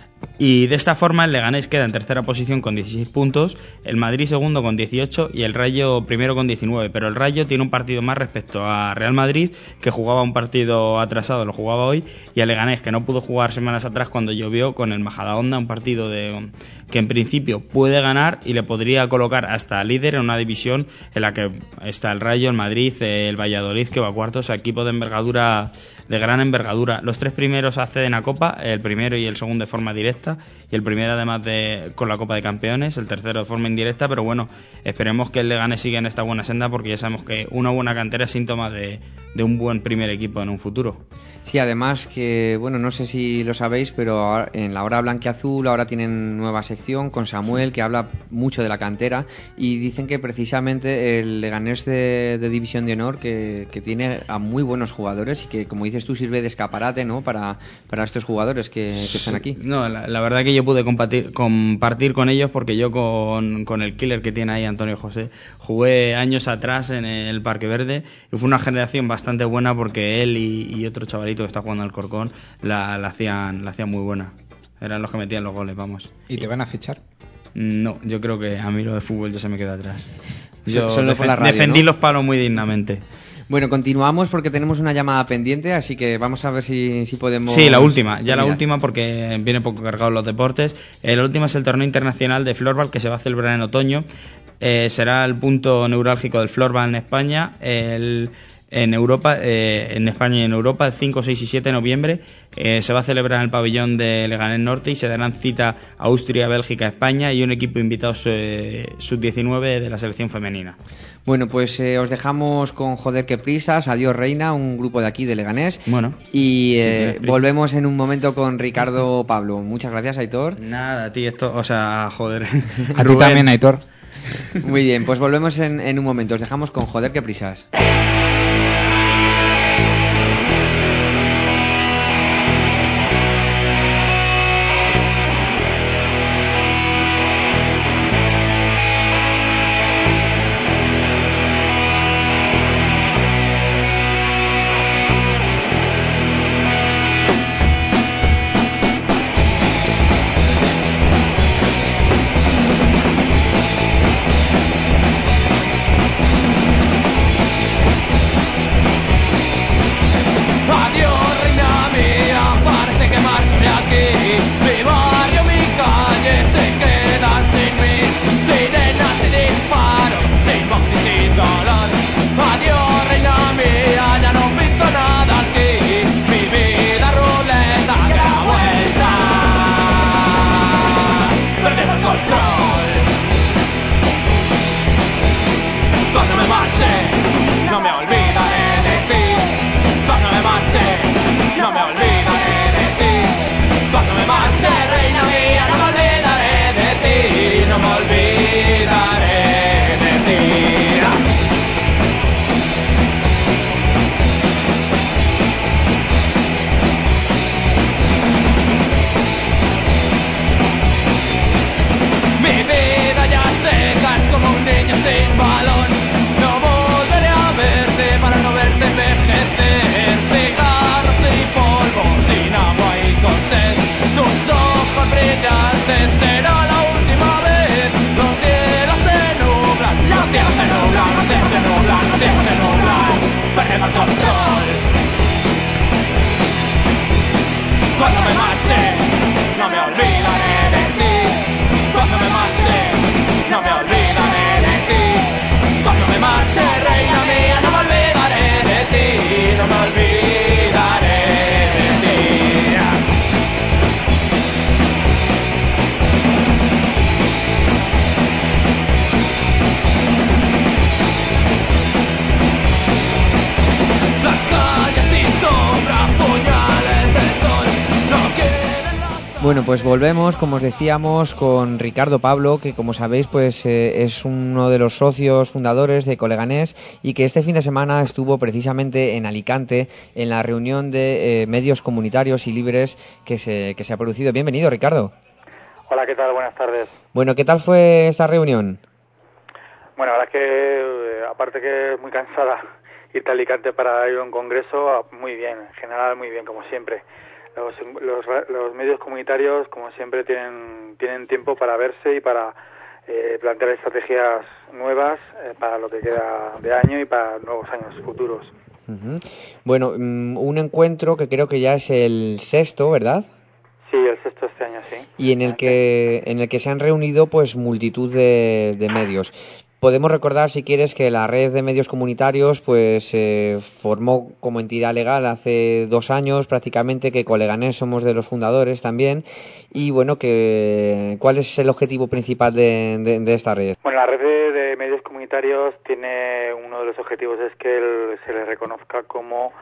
Y de esta forma el Leganés queda en tercera posición con dieciséis puntos, el Madrid segundo con dieciocho y el Rayo primero con diecinueve, pero el Rayo tiene un partido más respecto a Real Madrid, que jugaba un partido atrasado, lo jugaba hoy, y al Leganés, que no pudo jugar semanas atrás cuando llovió, con el Majadahonda, un partido de que en principio puede ganar y le podría colocar hasta líder en una división en la que está el Rayo, el Madrid, el Valladolid, que va a cuartos, equipo de envergadura, de gran envergadura. Los tres primeros acceden a Copa, el primero y el segundo de forma directa, y el primero además de con la Copa de Campeones, el tercero de forma indirecta, pero bueno, esperemos que el Leganés siga en esta buena senda, porque ya sabemos que una buena cantera es síntoma de, de un buen primer equipo en un futuro.
Sí, además que, bueno, no sé si lo sabéis, pero ahora, en la hora blanquiazul ahora tienen nueva sección con Samuel, que habla mucho de la cantera, y dicen que precisamente el Leganés de, de División de Honor que, que tiene a muy buenos jugadores y que, como dices tú, sirve de escaparate, ¿no?, para, para estos jugadores que, que están aquí.
No, la, la verdad que yo pude compartir, compartir con ellos, porque yo con, con el killer que tiene ahí, Antonio José, jugué años atrás en el Parque Verde y fue una generación bastante buena, porque él y, y otro chavalito que está jugando al Corcón la, la hacían la hacían muy buena. Eran los que metían los goles, vamos.
¿Y te van a fichar?
No, yo creo que a mí lo de fútbol ya se me queda atrás. Yo
Solo fue la radio,
defendí,
¿no?,
los palos muy dignamente.
Bueno, continuamos porque tenemos una llamada pendiente, así que vamos a ver si, si podemos...
Sí, la última, ya la
mirar.
última, porque viene poco cargado los deportes. Eh, la última es el torneo internacional de floorball, que se va a celebrar en otoño. Eh, será el punto neurálgico del floorball en España. El... En Europa, eh, en España y en Europa, el cinco, seis y siete de noviembre, eh, se va a celebrar en el pabellón de Leganés Norte y se darán cita a Austria, Bélgica, España y un equipo invitado eh, sub diecinueve de la selección femenina.
Bueno, pues eh, os dejamos con Joder que prisas, Adiós Reina, un grupo de aquí de Leganés.
Bueno.
Y eh, volvemos en un momento con Ricardo Pablo. Muchas gracias, Aitor.
Nada, tío, esto, o sea, joder.
A ti también, Aitor.
Muy bien, pues volvemos en, en un momento. Os dejamos con Joder que prisas. Bueno, pues volvemos, como os decíamos, con Ricardo Pablo, que como sabéis, pues eh, es uno de los socios fundadores de Coleganés y que este fin de semana estuvo precisamente en Alicante en la reunión de eh, medios comunitarios y libres que se, que se ha producido. Bienvenido, Ricardo.
Hola, ¿qué tal? Buenas tardes.
Bueno, ¿qué tal fue esta reunión?
Bueno, la verdad es que, eh, aparte que es muy cansada irte a Alicante para ir a un congreso, muy bien, en general muy bien, como siempre. Los, los, los medios comunitarios, como siempre, tienen tienen tiempo para verse y para eh, plantear estrategias nuevas eh, para lo que queda de año y para nuevos años futuros.
Uh-huh. Bueno, um, un encuentro que creo que ya es el sexto, ¿verdad?
Sí, el sexto este año, sí.
Y en el que en el que se han reunido pues multitud de, de medios. Podemos recordar, si quieres, que la red de medios comunitarios pues se eh, formó como entidad legal hace dos años prácticamente, que Coleganés somos de los fundadores también. Y bueno, que ¿cuál es el objetivo principal de, de, de esta red?
Bueno, la red de, de medios comunitarios tiene uno de los objetivos, es que el, se le reconozca como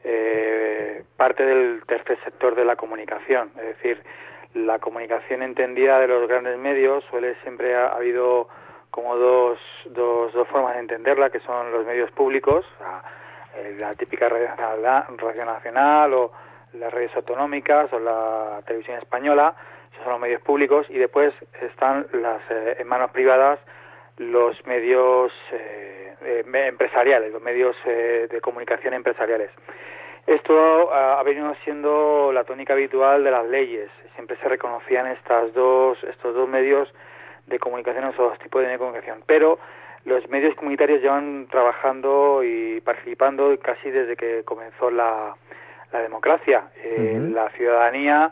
eh, parte del tercer sector de la comunicación. Es decir, la comunicación entendida de los grandes medios suele siempre ha, ha habido como dos, dos, dos formas de entenderla, que son los medios públicos, la, la típica radio, la radio nacional o las redes autonómicas o la televisión española, esos son los medios públicos, y después están las eh, en manos privadas los medios eh, eh, empresariales, los medios eh, de comunicación empresariales. Esto uh, ha venido siendo la tónica habitual de las leyes. Siempre se reconocían estas dos, estos dos medios de comunicación, esos dos tipos de comunicación. Pero los medios comunitarios llevan trabajando y participando casi desde que comenzó la, la democracia. Eh, uh-huh. La ciudadanía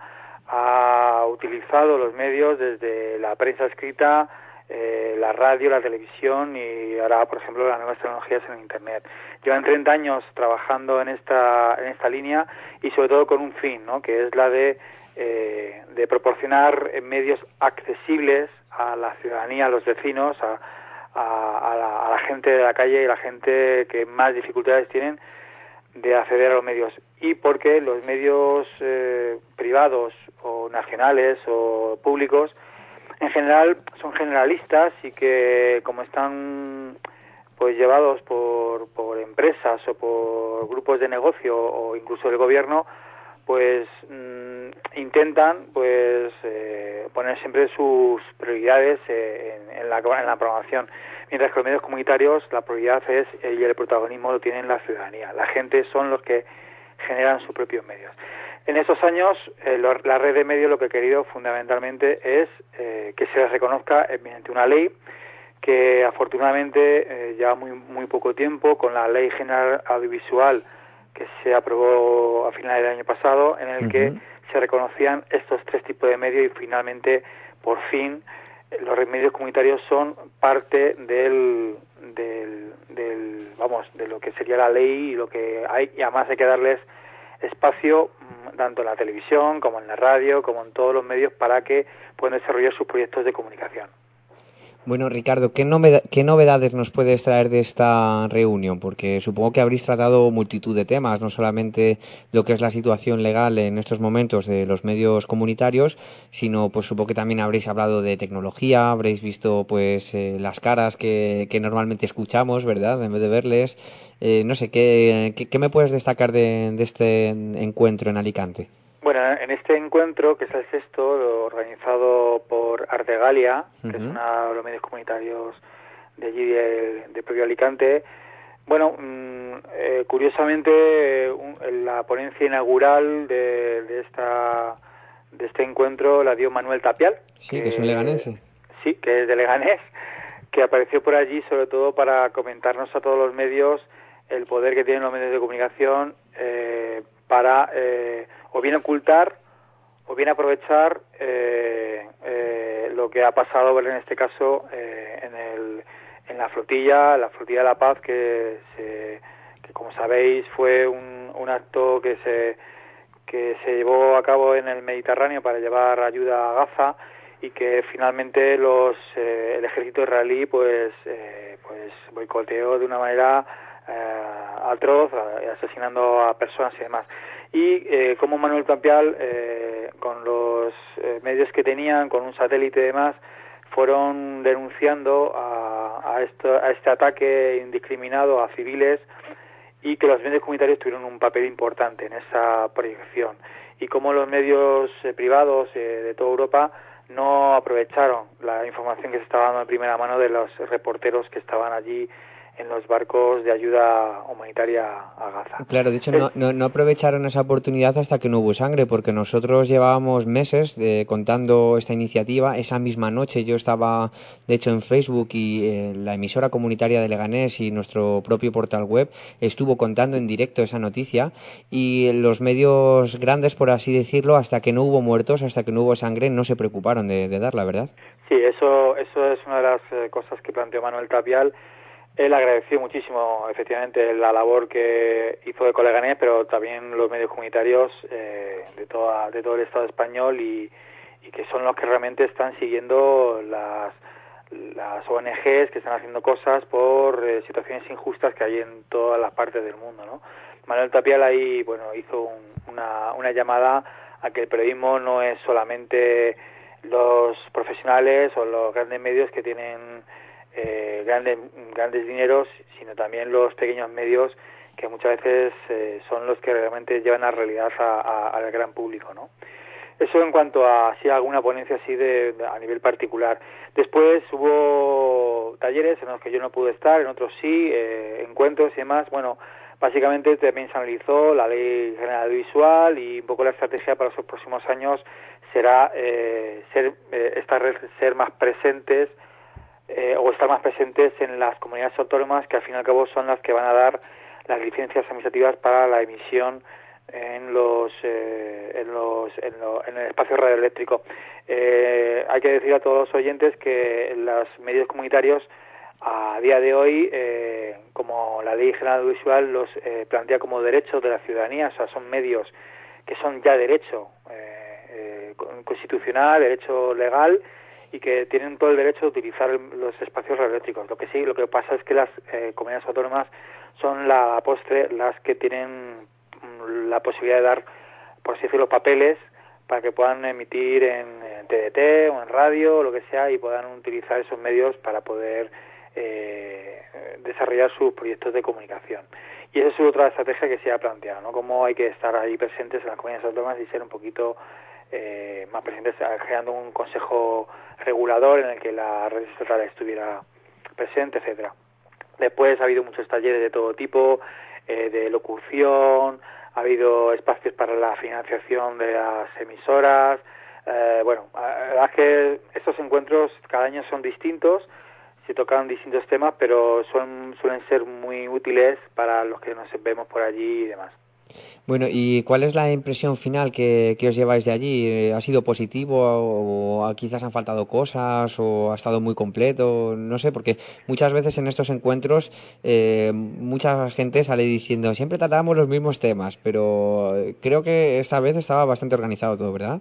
ha utilizado los medios desde la prensa escrita, eh, la radio, la televisión y ahora, por ejemplo, las nuevas tecnologías en Internet. Llevan treinta años trabajando en esta en esta línea y sobre todo con un fin, ¿no?, que es la de eh, de proporcionar medios accesibles a la ciudadanía, a los vecinos, a, a, a, la, a la gente de la calle y la gente que más dificultades tienen de acceder a los medios. Y porque los medios eh, privados o nacionales o públicos en general son generalistas y que, como están pues llevados por, por empresas o por grupos de negocio o incluso del gobierno, pues mmm, intentan pues eh, poner siempre sus prioridades eh, en, en, la, en la programación, mientras que los medios comunitarios la prioridad es eh, y el protagonismo lo tienen la ciudadanía. La gente son los que generan sus propios medios. En esos años, eh, lo, la red de medios lo que ha querido fundamentalmente es eh, que se les reconozca mediante una ley que afortunadamente eh, lleva muy, muy poco tiempo, con la Ley General Audiovisual que se aprobó a finales del año pasado, en el uh-huh. que se reconocían estos tres tipos de medios y finalmente, por fin, los medios comunitarios son parte del, del, del, vamos, de lo que sería la ley y lo que hay, y además hay que darles espacio tanto en la televisión como en la radio como en todos los medios para que puedan desarrollar sus proyectos de comunicación.
Bueno, Ricardo, ¿qué, noved- ¿qué novedades nos puedes traer de esta reunión? Porque supongo que habréis tratado multitud de temas, no solamente lo que es la situación legal en estos momentos de los medios comunitarios, sino pues supongo que también habréis hablado de tecnología, habréis visto pues eh, las caras que, que normalmente escuchamos, ¿verdad?, en vez de verles. Eh, no sé, ¿qué, qué, ¿qué me puedes destacar de, de este encuentro en Alicante?
Bueno, en este encuentro, que es el sexto, organizado por Artegalia, uh-huh. que es uno de los medios comunitarios de allí, de, de propio Alicante, bueno, mmm, eh, curiosamente, un, la ponencia inaugural de, de esta de este encuentro la dio Manuel Tapial.
Sí, que, que es un leganense.
Sí, que es de Leganés, que apareció por allí sobre todo para comentarnos a todos los medios el poder que tienen los medios de comunicación eh, para eh, o bien ocultar o bien aprovechar eh, eh, lo que ha pasado en este caso eh, en el en la flotilla, la flotilla de la paz, que se, que como sabéis fue un, un acto que se que se llevó a cabo en el Mediterráneo para llevar ayuda a Gaza y que finalmente los eh, el ejército israelí pues eh, pues boicoteó de una manera eh, atroz, asesinando a personas y demás. Y eh, como Manuel Tapial, eh, con los los eh, medios que tenían con un satélite y demás fueron denunciando a, a, esto, a este ataque indiscriminado a civiles, y que los medios comunitarios tuvieron un papel importante en esa proyección, y cómo los medios eh, privados eh, de toda Europa no aprovecharon la información que se estaba dando de primera mano de los reporteros que estaban allí en los barcos de ayuda humanitaria a Gaza.
Claro, de hecho, no, no, no aprovecharon esa oportunidad hasta que no hubo sangre, porque nosotros llevábamos meses de, contando esta iniciativa. Esa misma noche yo estaba, de hecho, en Facebook, y eh, la emisora comunitaria de Leganés y nuestro propio portal web estuvo contando en directo esa noticia, y los medios grandes, por así decirlo, hasta que no hubo muertos, hasta que no hubo sangre, no se preocuparon de, de darla, ¿verdad?
Sí, eso, eso es una de las eh, cosas que planteó Manuel Tapial. Él agradeció muchísimo, efectivamente, la labor que hizo de Leganés, pero también los medios comunitarios eh, de, toda, de todo el Estado español, y, y que son los que realmente están siguiendo las, las O N Ges que están haciendo cosas por eh, situaciones injustas que hay en todas las partes del mundo, ¿no? Manuel Tapial ahí, bueno, hizo un, una, una llamada a que el periodismo no es solamente los profesionales o los grandes medios que tienen Eh, grandes grandes dineros, sino también los pequeños medios, que muchas veces eh, son los que realmente llevan a realidad a, a, al gran público, ¿no? Eso en cuanto a si alguna ponencia así de, de a nivel particular. Después hubo talleres en los que yo no pude estar, en otros sí, eh, encuentros y demás. Bueno, básicamente también se analizó la Ley General Audiovisual, y un poco la estrategia para los próximos años será eh, ser eh, estar ser más presentes Eh, o estar más presentes en las comunidades autónomas, que al fin y al cabo son las que van a dar las licencias administrativas para la emisión en los eh, en los en, lo, en el espacio radioeléctrico. Eh, hay que decir a todos los oyentes que los medios comunitarios a día de hoy, eh, como la Ley General Audiovisual los eh, plantea como derechos de la ciudadanía, o sea, son medios que son ya derecho eh, eh, constitucional, derecho legal, y que tienen todo el derecho de utilizar los espacios radioeléctricos. Lo que sí, lo que pasa es que las eh, comunidades autónomas son la postre las que tienen la posibilidad de dar, por así decirlo, papeles para que puedan emitir en, en T D T o en radio o lo que sea, y puedan utilizar esos medios para poder eh, desarrollar sus proyectos de comunicación. Y esa es otra estrategia que se ha planteado, ¿no? Cómo hay que estar ahí presentes en las comunidades autónomas y ser un poquito Eh, más presentes, creando un consejo regulador en el que la red estatal estuviera presente, etcétera. Después ha habido muchos talleres de todo tipo, eh, de locución, ha habido espacios para la financiación de las emisoras. Eh, bueno, la verdad es que estos encuentros cada año son distintos, se tocan distintos temas, pero son, suelen ser muy útiles para los que nos vemos por allí y demás.
Bueno, ¿y cuál es la impresión final que, que os lleváis de allí? ¿Ha sido positivo o, o quizás han faltado cosas o ha estado muy completo? No sé, porque muchas veces en estos encuentros eh, mucha gente sale diciendo siempre tratamos los mismos temas, pero creo que esta vez estaba bastante organizado todo, ¿verdad?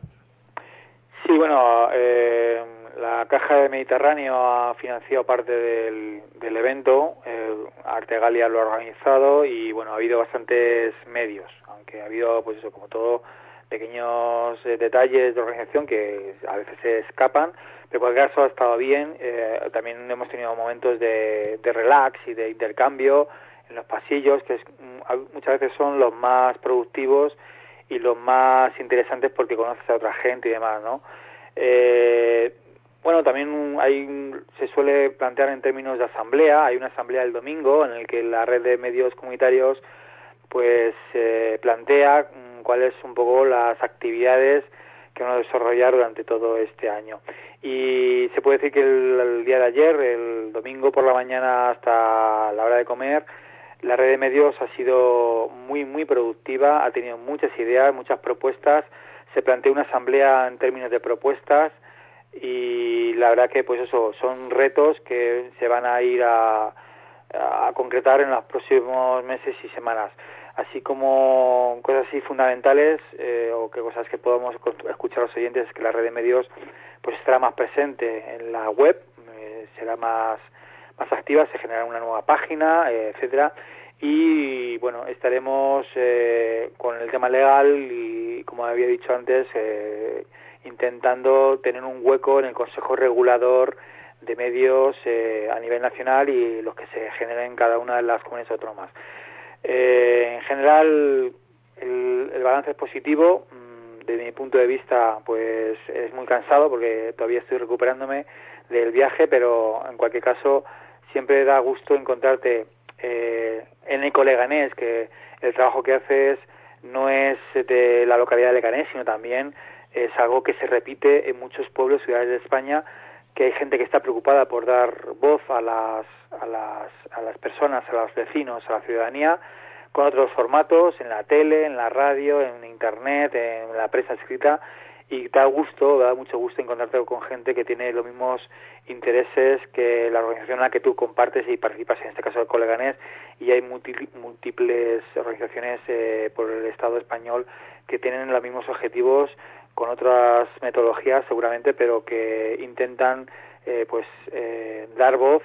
Sí, bueno, eh, la Caja de Mediterráneo ha financiado parte del, del evento, eh, Artegalia lo ha organizado, y bueno, ha habido bastantes medios, aunque ha habido, pues eso, como todo, pequeños eh, detalles de organización que a veces se escapan, pero en cualquier caso ha estado bien. Eh, también hemos tenido momentos de, de relax y de intercambio en los pasillos, que es, muchas veces son los más productivos y los más interesantes porque conoces a otra gente y demás, ¿no? Eh, bueno, también hay, se suele plantear en términos de asamblea. Hay una asamblea el domingo en el que la red de medios comunitarios pues eh, plantea um, cuáles un poco las actividades que van a desarrollar durante todo este año. Y se puede decir que el, el día de ayer, el domingo por la mañana hasta la hora de comer, la red de medios ha sido muy, muy productiva, ha tenido muchas ideas, muchas propuestas. Se plantea una asamblea en términos de propuestas, y la verdad que pues eso son retos que se van a ir a, a concretar en los próximos meses y semanas, así como cosas así fundamentales eh, o que cosas que podamos escuchar a los oyentes, es que la red de medios pues estará más presente en la web, eh, será más más activa, se generará una nueva página, eh, etcétera. Y bueno, estaremos eh, con el tema legal y, como había dicho antes, eh, intentando tener un hueco en el Consejo Regulador de Medios eh, a nivel nacional y los que se generen en cada una de las comunidades autónomas. Eh, en general, el, el balance es positivo. Desde mi punto de vista, pues es muy cansado porque todavía estoy recuperándome del viaje, pero en cualquier caso siempre da gusto encontrarte eh, en Eco Leganés, que el trabajo que haces no es de la localidad de Leganés, sino también es algo que se repite en muchos pueblos, ciudades de España, que hay gente que está preocupada por dar voz a las, a las, a las personas, a los vecinos, a la ciudadanía, con otros formatos, en la tele, en la radio, en internet, en la prensa escrita, y da gusto, da mucho gusto encontrarte con gente que tiene los mismos intereses que la organización en la que tú compartes y participas, en este caso el Eco Leganés, y hay múltiples organizaciones eh, por el Estado español que tienen los mismos objetivos, con otras metodologías seguramente, pero que intentan eh, pues eh, dar voz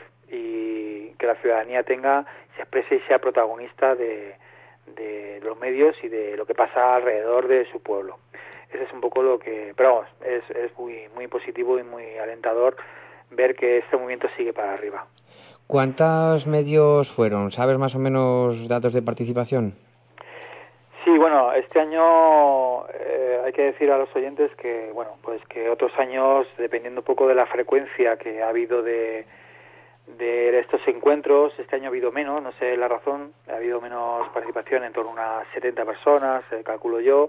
y que la ciudadanía tenga, se exprese y sea protagonista de, de los medios y de lo que pasa alrededor de su pueblo. Ese es un poco lo que, pero vamos, es, es muy, muy positivo y muy alentador ver que este movimiento sigue para arriba.
¿Cuántos medios fueron? ¿Sabes más o menos datos de participación?
Sí, bueno, este año eh, hay que decir a los oyentes que, bueno, pues que otros años, dependiendo un poco de la frecuencia que ha habido de, de estos encuentros, este año ha habido menos, no sé la razón, ha habido menos participación, en torno a unas setenta personas, eh, calculo yo,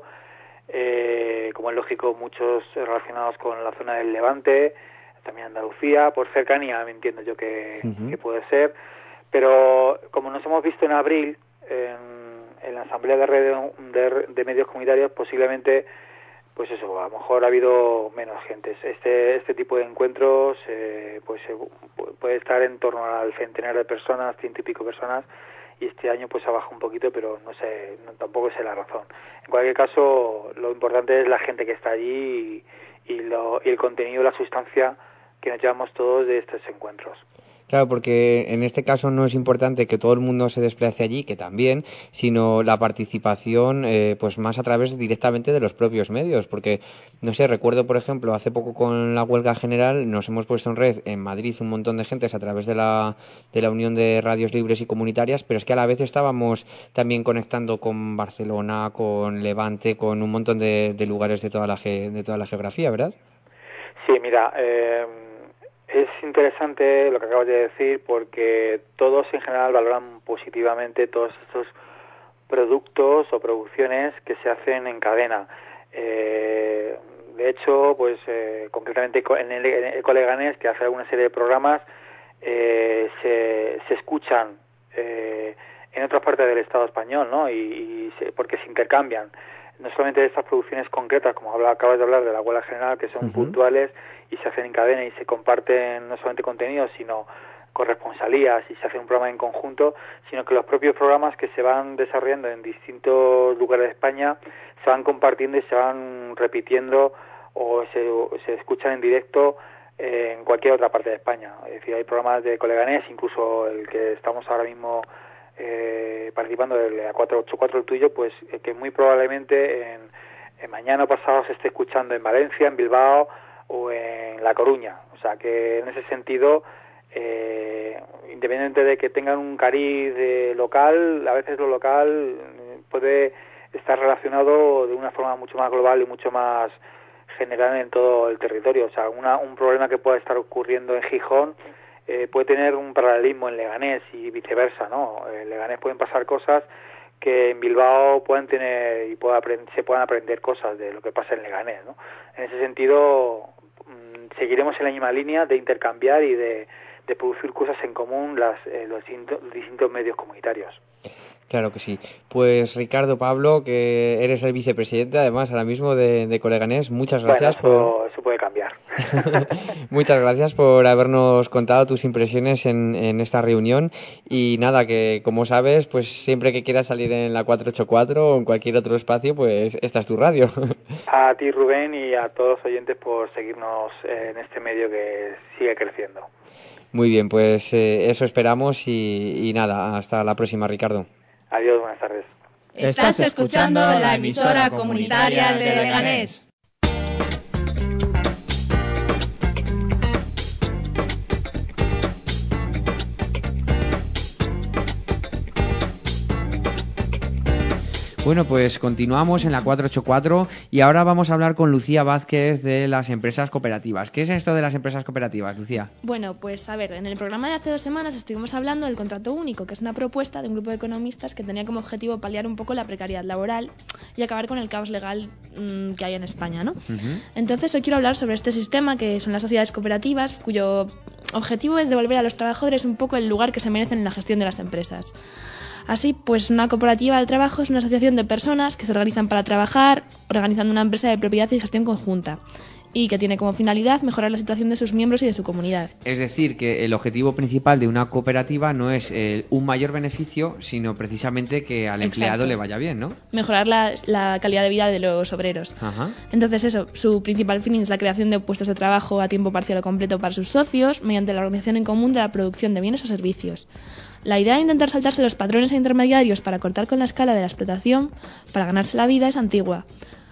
eh, como es lógico, muchos relacionados con la zona del Levante, también Andalucía, por cercanía, me entiendo yo que, uh-huh. que puede ser, pero como nos hemos visto en abril, en en la Asamblea de, red de, de Medios Comunitarios, posiblemente, pues eso, a lo mejor ha habido menos gente. Este este tipo de encuentros eh, pues eh, puede estar en torno al centenar de personas, ciento y pico personas, y este año pues ha bajado un poquito, pero no sé, no, tampoco sé la razón. En cualquier caso, lo importante es la gente que está allí y, y, lo, y el contenido, la sustancia que nos llevamos todos de estos encuentros.
Claro, porque en este caso no es importante que todo el mundo se desplace allí, que también, sino la participación eh, pues más a través directamente de los propios medios, porque, no sé, recuerdo, por ejemplo, hace poco con la huelga general nos hemos puesto en red en Madrid un montón de gentes a través de la, de la Unión de Radios Libres y Comunitarias, pero es que a la vez estábamos también conectando con Barcelona, con Levante, con un montón de, de lugares de toda la ge, de toda la geografía, ¿verdad?
Sí, mira, eh... es interesante lo que acabas de decir porque todos en general valoran positivamente todos estos productos o producciones que se hacen en cadena. Eh, de hecho, pues eh, concretamente en el Eco Leganés, que hace alguna serie de programas, eh, se, se escuchan eh, en otras partes del Estado español, ¿no? Y, y se, porque se intercambian. No solamente de estas producciones concretas, como habla, acabas de hablar de la huelga general, que son uh-huh. puntuales y se hacen en cadena y se comparten no solamente contenidos, sino corresponsalías y se hace un programa en conjunto, sino que los propios programas que se van desarrollando en distintos lugares de España se van compartiendo y se van repitiendo o se, o se escuchan en directo eh, en cualquier otra parte de España. Es decir, hay programas de Eco Leganés, incluso el que estamos ahora mismo Eh, participando del A cuatro ochenta y cuatro, el tuyo, pues eh, que muy probablemente en, en mañana o pasado se esté escuchando en Valencia, en Bilbao o en La Coruña. O sea que en ese sentido, eh, independientemente de que tengan un cariz eh, local, a veces lo local eh, puede estar relacionado de una forma mucho más global y mucho más general en todo el territorio. O sea, una, un problema que pueda estar ocurriendo en Gijón Eh, puede tener un paralelismo en Leganés y viceversa, ¿no? En Leganés pueden pasar cosas que en Bilbao pueden tener y pueda aprend- se puedan aprender cosas de lo que pasa en Leganés, ¿no? En ese sentido, mmm, seguiremos en la misma línea de intercambiar y de, de producir cosas en común las, eh, los distintos, distintos medios comunitarios.
Claro que sí. Pues Ricardo, Pablo, que eres el vicepresidente, además, ahora mismo de, de Eco Leganés, muchas gracias.
Bueno, eso,
por...
eso puede cambiar.
Muchas gracias por habernos contado tus impresiones en, en esta reunión y nada, que como sabes, pues siempre que quieras salir en la cuatro ochenta y cuatro o en cualquier otro espacio, pues esta es tu radio.
A ti, Rubén, y a todos los oyentes por seguirnos en este medio que sigue creciendo.
Muy bien, pues eh, eso esperamos y, y nada, hasta la próxima, Ricardo.
Adiós, buenas tardes.
Estás escuchando la emisora comunitaria de Leganés.
Bueno, pues continuamos en la cuatro ocho cuatro y ahora vamos a hablar con Lucía Vázquez de las empresas cooperativas. ¿Qué es esto de las empresas cooperativas, Lucía?
Bueno, pues a ver, en el programa de hace dos semanas estuvimos hablando del contrato único, que es una propuesta de un grupo de economistas que tenía como objetivo paliar un poco la precariedad laboral y acabar con el caos legal mmm, que hay en España, ¿no? Uh-huh. Entonces hoy quiero hablar sobre este sistema que son las sociedades cooperativas, cuyo objetivo es devolver a los trabajadores un poco el lugar que se merecen en la gestión de las empresas. Así, pues una cooperativa de trabajo es una asociación de personas que se organizan para trabajar, organizando una empresa de propiedad y gestión conjunta, y que tiene como finalidad mejorar la situación de sus miembros y de su comunidad.
Es decir, que el objetivo principal de una cooperativa no es eh, un mayor beneficio, sino precisamente que al
Exacto.
empleado le vaya bien, ¿no?
Mejorar la, la calidad de vida de los obreros.
Ajá.
Entonces eso, su principal fin es la creación de puestos de trabajo a tiempo parcial o completo para sus socios, mediante la organización en común de la producción de bienes o servicios. La idea de intentar saltarse los patrones e intermediarios para cortar con la escala de la explotación, para ganarse la vida, es antigua.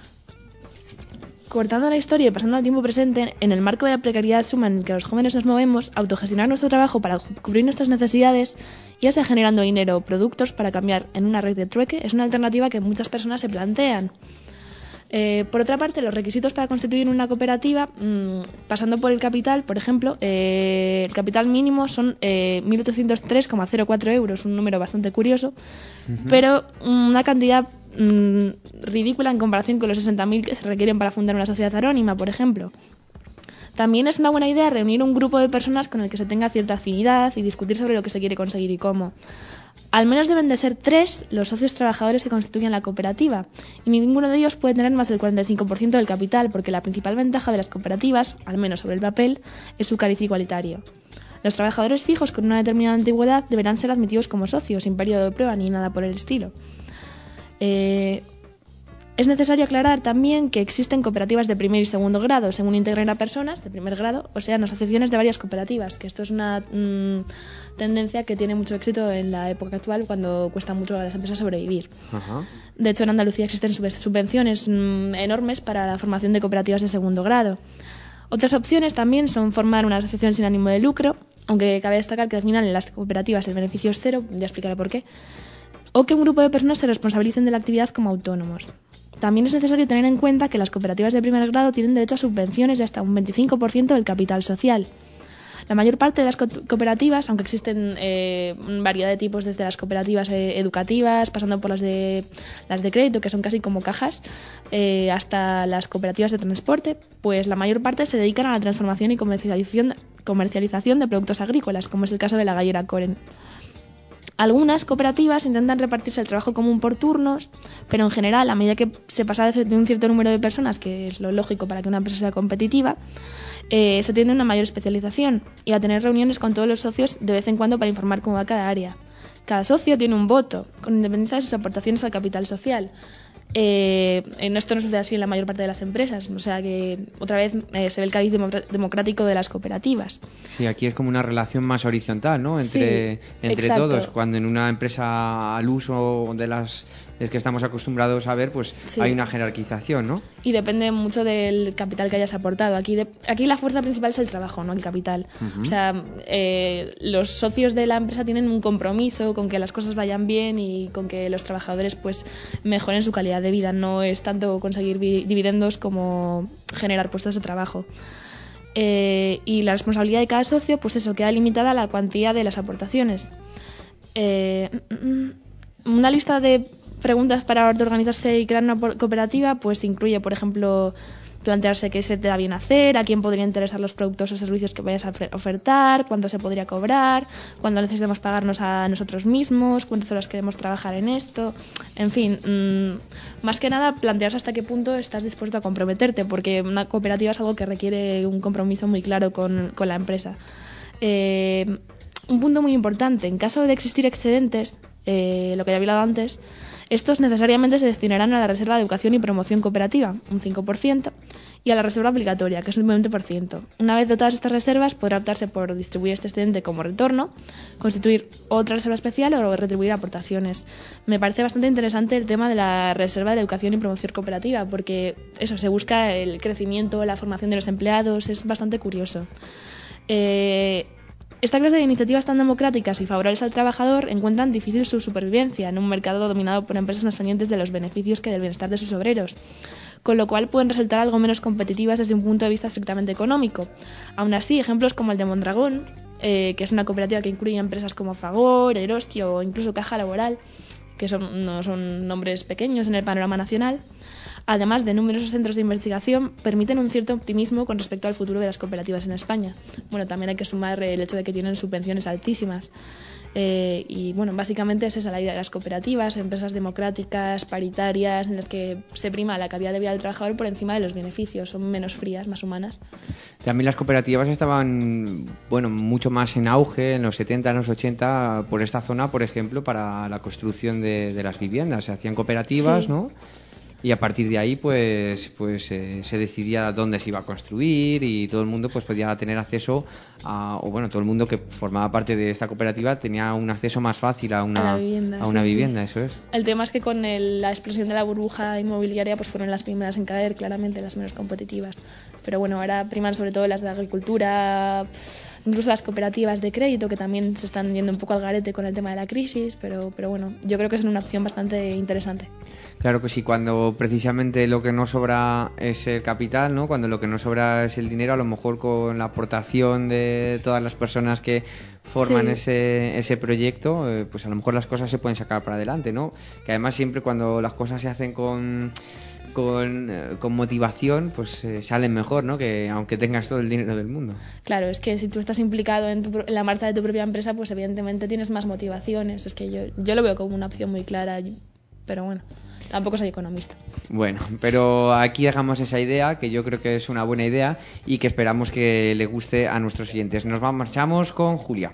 Cortando la historia y pasando al tiempo presente, en el marco de la precariedad suma en que los jóvenes nos movemos, autogestionar nuestro trabajo para cubrir nuestras necesidades, ya sea generando dinero o productos para cambiar en una red de trueque, es una alternativa que muchas personas se plantean. Eh, por otra parte, los requisitos para constituir una cooperativa, mmm, pasando por el capital, por ejemplo, eh, el capital mínimo son eh, mil ochocientos tres coma cero cuatro euros, un número bastante curioso, uh-huh. pero una cantidad mmm, ridícula en comparación con los sesenta mil que se requieren para fundar una sociedad anónima, por ejemplo. También es una buena idea reunir un grupo de personas con el que se tenga cierta afinidad y discutir sobre lo que se quiere conseguir y cómo. Al menos deben de ser tres los socios trabajadores que constituyen la cooperativa, y ninguno de ellos puede tener más del cuarenta y cinco por ciento del capital, porque la principal ventaja de las cooperativas, al menos sobre el papel, es su cariz igualitario. Los trabajadores fijos con una determinada antigüedad deberán ser admitidos como socios, sin periodo de prueba ni nada por el estilo. Eh... Es necesario aclarar también que existen cooperativas de primer y segundo grado, según integren a personas de primer grado, o sean asociaciones de varias cooperativas, que esto es una mmm, tendencia que tiene mucho éxito en la época actual, cuando cuesta mucho a las empresas sobrevivir.
Ajá.
De hecho, en Andalucía existen subvenciones mmm, enormes para la formación de cooperativas de segundo grado. Otras opciones también son formar una asociación sin ánimo de lucro, aunque cabe destacar que al final en las cooperativas el beneficio es cero, ya explicaré por qué, o que un grupo de personas se responsabilicen de la actividad como autónomos. También es necesario tener en cuenta que las cooperativas de primer grado tienen derecho a subvenciones de hasta un veinticinco por ciento del capital social. La mayor parte de las co- cooperativas, aunque existen eh, variedad de tipos desde las cooperativas eh, educativas, pasando por las de, las de crédito, que son casi como cajas, eh, hasta las cooperativas de transporte, pues la mayor parte se dedican a la transformación y comercialización, comercialización de productos agrícolas, como es el caso de la gallera Coren. Algunas cooperativas intentan repartirse el trabajo común por turnos, pero en general, a medida que se pasa de un cierto número de personas, que es lo lógico para que una empresa sea competitiva, eh, se tiende a una mayor especialización y a tener reuniones con todos los socios de vez en cuando para informar cómo va cada área. Cada socio tiene un voto, con independencia de sus aportaciones al capital social. Eh, esto no sucede así en la mayor parte de las empresas, o sea que otra vez eh, se ve el cariz democrático de las cooperativas.
Sí, aquí es como una relación más horizontal, ¿no? Entre,
sí,
entre todos, cuando en una empresa al uso de las del que estamos acostumbrados a ver, pues sí, hay una jerarquización, ¿no?
Y depende mucho del capital que hayas aportado. Aquí, de, aquí la fuerza principal es el trabajo, no el capital. Uh-huh. O sea, eh, los socios de la empresa tienen un compromiso con que las cosas vayan bien y con que los trabajadores pues mejoren su calidad de vida. No es tanto conseguir vi- dividendos como generar puestos de trabajo. Eh, y la responsabilidad de cada socio, pues eso, queda limitada a la cuantía de las aportaciones. Eh, una lista de preguntas para organizarse y crear una cooperativa pues incluye, por ejemplo, plantearse qué se te da bien hacer, a quién podría interesar los productos o servicios que vayas a ofertar, cuánto se podría cobrar, cuándo necesitamos pagarnos a nosotros mismos, cuántas horas queremos trabajar en esto, en fin, mmm, más que nada plantearse hasta qué punto estás dispuesto a comprometerte, porque una cooperativa es algo que requiere un compromiso muy claro con, con la empresa. Eh, un punto muy importante, en caso de existir excedentes, eh, lo que ya he hablado antes, estos necesariamente se destinarán a la reserva de educación y promoción cooperativa, un cinco por ciento, y a la reserva obligatoria, que es un veinte por ciento. Una vez dotadas estas reservas, podrá optarse por distribuir este excedente como retorno, constituir otra reserva especial o retribuir aportaciones. Me parece bastante interesante el tema de la reserva de educación y promoción cooperativa, porque eso, se busca el crecimiento, la formación de los empleados, es bastante curioso. Eh... esta clase de iniciativas tan democráticas y favorables al trabajador encuentran difícil su supervivencia en un mercado dominado por empresas más pendientes de los beneficios que del bienestar de sus obreros, con lo cual pueden resultar algo menos competitivas desde un punto de vista estrictamente económico. Aún así, ejemplos como el de Mondragón, eh, que es una cooperativa que incluye empresas como Fagor, Eroski o incluso Caja Laboral, que son, no son nombres pequeños en el panorama nacional, además de numerosos centros de investigación, permiten un cierto optimismo con respecto al futuro de las cooperativas en España. Bueno, también hay que sumar el hecho de que tienen subvenciones altísimas. Eh, y bueno, básicamente es esa la idea de las cooperativas, empresas democráticas, paritarias, en las que se prima la calidad de vida del trabajador por encima de los beneficios, son menos frías, más humanas.
También las cooperativas estaban, bueno, mucho más en auge en los setenta, en los ochenta, por esta zona, por ejemplo, para la construcción de, de las viviendas. Se hacían cooperativas, sí, ¿no? Y a partir de ahí pues pues eh, se decidía dónde se iba a construir y todo el mundo pues podía tener acceso a, o bueno, todo el mundo que formaba parte de esta cooperativa tenía un acceso más fácil a una,
a la vivienda,
a una
sí,
vivienda,
sí.
Eso es.
El tema es que con el, la explosión de la burbuja inmobiliaria pues fueron las primeras en caer, claramente las menos competitivas. Pero bueno, ahora priman sobre todo las de agricultura, incluso las cooperativas de crédito, que también se están yendo un poco al garete con el tema de la crisis, pero, pero bueno, yo creo que es una opción bastante interesante.
Claro que sí, cuando precisamente lo que no sobra es el capital, ¿no? Cuando lo que no sobra es el dinero, a lo mejor con la aportación de todas las personas que forman sí. ese, ese proyecto, eh, pues a lo mejor las cosas se pueden sacar para adelante, ¿no? Que además siempre cuando las cosas se hacen con... Con, eh, con motivación, pues eh, salen mejor, ¿no? Que aunque tengas todo el dinero del mundo.
Claro, es que si tú estás implicado en, tu, en la marcha de tu propia empresa, pues evidentemente tienes más motivaciones. Es que yo, yo lo veo como una opción muy clara, pero bueno, tampoco soy economista.
Bueno, pero aquí dejamos esa idea, que yo creo que es una buena idea y que esperamos que le guste a nuestros oyentes. Nos vamos, marchamos con Julia.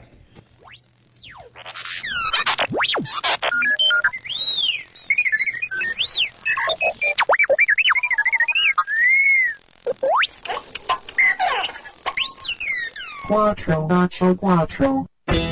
Cuatro, ocho, cuatro.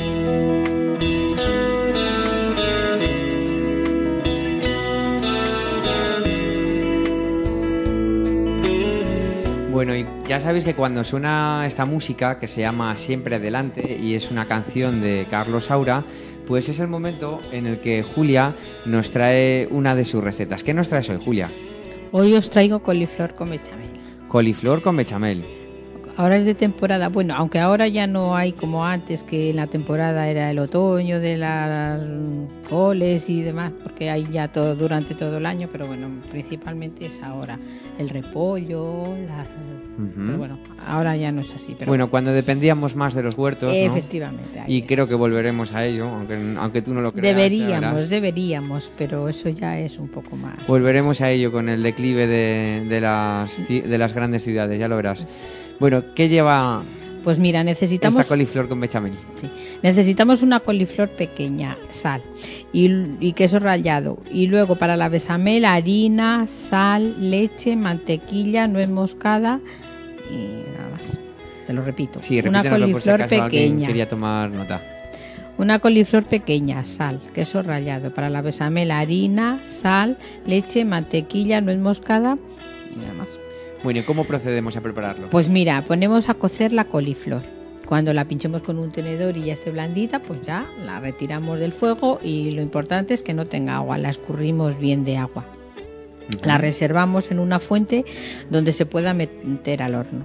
Bueno, y ya sabéis que cuando suena esta música, que se llama Siempre Adelante, y es una canción de Carlos Saura, pues es el momento en el que Julia nos trae una de sus recetas. ¿Qué nos traes hoy, Julia?
Hoy os traigo coliflor con bechamel.
Coliflor con bechamel.
Ahora es de temporada, bueno, aunque ahora ya no hay como antes, que en la temporada era el otoño de las coles y demás, porque hay ya todo durante todo el año, pero bueno, principalmente es ahora el repollo, la... uh-huh. Pero bueno, ahora ya no es así. Pero
bueno, cuando dependíamos más de los huertos, ¿no?
Efectivamente.
Y
es.
creo que volveremos a ello, aunque, aunque tú no lo creas.
Deberíamos, deberíamos, pero eso ya es un poco más.
Volveremos a ello con el declive de, de, las, de las grandes ciudades, ya lo verás. Bueno, ¿qué lleva
pues mira, necesitamos
esta coliflor con bechamel?
Sí, necesitamos una coliflor pequeña, sal y, y queso rallado. Y luego para la bechamel, harina, sal, leche, mantequilla, nuez moscada y nada más. Te lo repito.
Sí,
una coliflor
por si acaso
pequeña.
Quería tomar nota.
Una coliflor pequeña, sal, queso rallado. Para la bechamel, harina, sal, leche, mantequilla, nuez moscada y nada más.
Bueno, ¿y cómo procedemos a prepararlo?
Pues mira, ponemos a cocer la coliflor. Cuando la pinchemos con un tenedor y ya esté blandita, pues ya la retiramos del fuego y lo importante es que no tenga agua, la escurrimos bien de agua. Uh-huh. La reservamos en una fuente donde se pueda meter al horno.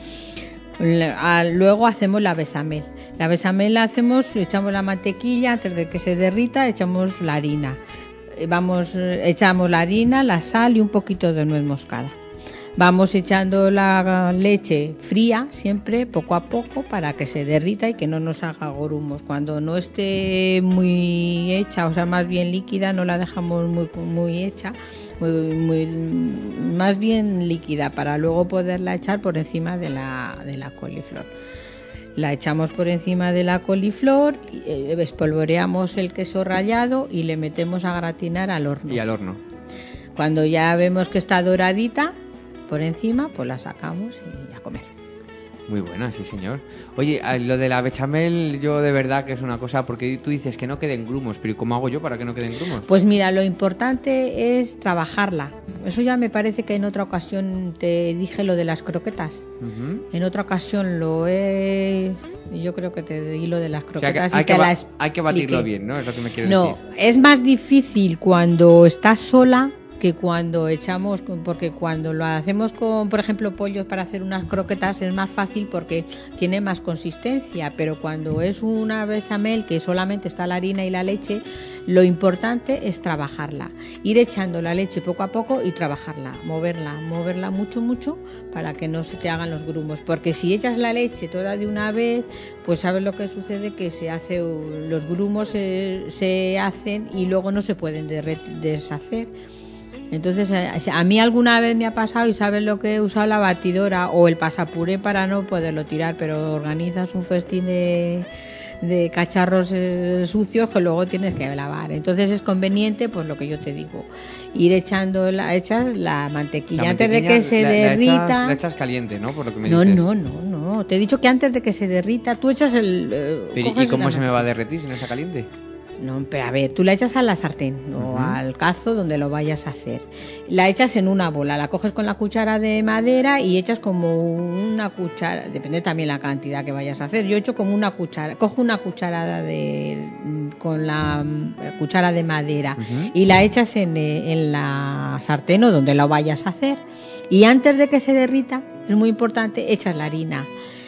Luego hacemos la bechamel. La bechamel la hacemos, echamos la mantequilla antes de que se derrita, echamos la harina. Vamos, echamos la harina, la sal y un poquito de nuez moscada. Vamos echando la leche fría siempre, poco a poco, para que se derrita y que no nos haga grumos. Cuando no esté muy hecha, o sea, más bien líquida, no la dejamos muy muy hecha, muy, muy más bien líquida, para luego poderla echar por encima de la, de la coliflor. La echamos por encima de la coliflor, espolvoreamos el queso rallado y le metemos a gratinar al horno.
Y al horno.
Cuando ya vemos que está doradita por encima, pues la sacamos y a comer.
Muy buena, sí señor. Oye, lo de la bechamel yo de verdad que es una cosa, porque tú dices que no queden grumos, pero ¿y cómo hago yo para que no queden grumos?
Pues mira, lo importante es trabajarla. Eso ya me parece que en otra ocasión te dije lo de las croquetas. Uh-huh. En otra ocasión lo he... Yo creo que te di lo de las croquetas.
O sea, que hay,
y te
que ba-
las
hay que batirlo bien, ¿no? Es lo que me quieres
no,
decir.
No, es más difícil cuando estás sola que cuando echamos, porque cuando lo hacemos con, por ejemplo, pollos para hacer unas croquetas es más fácil porque tiene más consistencia, pero cuando es una bechamel que solamente está la harina y la leche, lo importante es trabajarla, ir echando la leche poco a poco y trabajarla, moverla, moverla mucho, mucho para que no se te hagan los grumos, porque si echas la leche toda de una vez, pues sabes lo que sucede, que se hace, los grumos se, se hacen y luego no se pueden deshacer. Entonces, a mí alguna vez me ha pasado y sabes lo que he usado, la batidora o el pasapuré para no poderlo tirar, pero organizas un festín de, de cacharros eh, sucios que luego tienes que lavar. Entonces es conveniente, pues lo que yo te digo, ir echando la, echas la mantequilla,
la
antes de que se
la,
derrita.
La echas, la echas caliente, ¿no? Por lo que me
no,
dices.
No, no, no, te he dicho que antes de que se derrita, tú echas el... Eh,
pero, ¿y cómo se me va a derretir si no está caliente?
No, pero a ver, tú la echas a la sartén o uh-huh. al cazo donde lo vayas a hacer. La echas en una bola, la coges con la cuchara de madera y echas como una cuchara, depende también la cantidad que vayas a hacer. Yo echo como una cuchara, cojo una cucharada de con la cuchara de madera uh-huh. y la echas en, en la sartén o donde lo vayas a hacer. Y antes de que se derrita, es muy importante, echas la harina.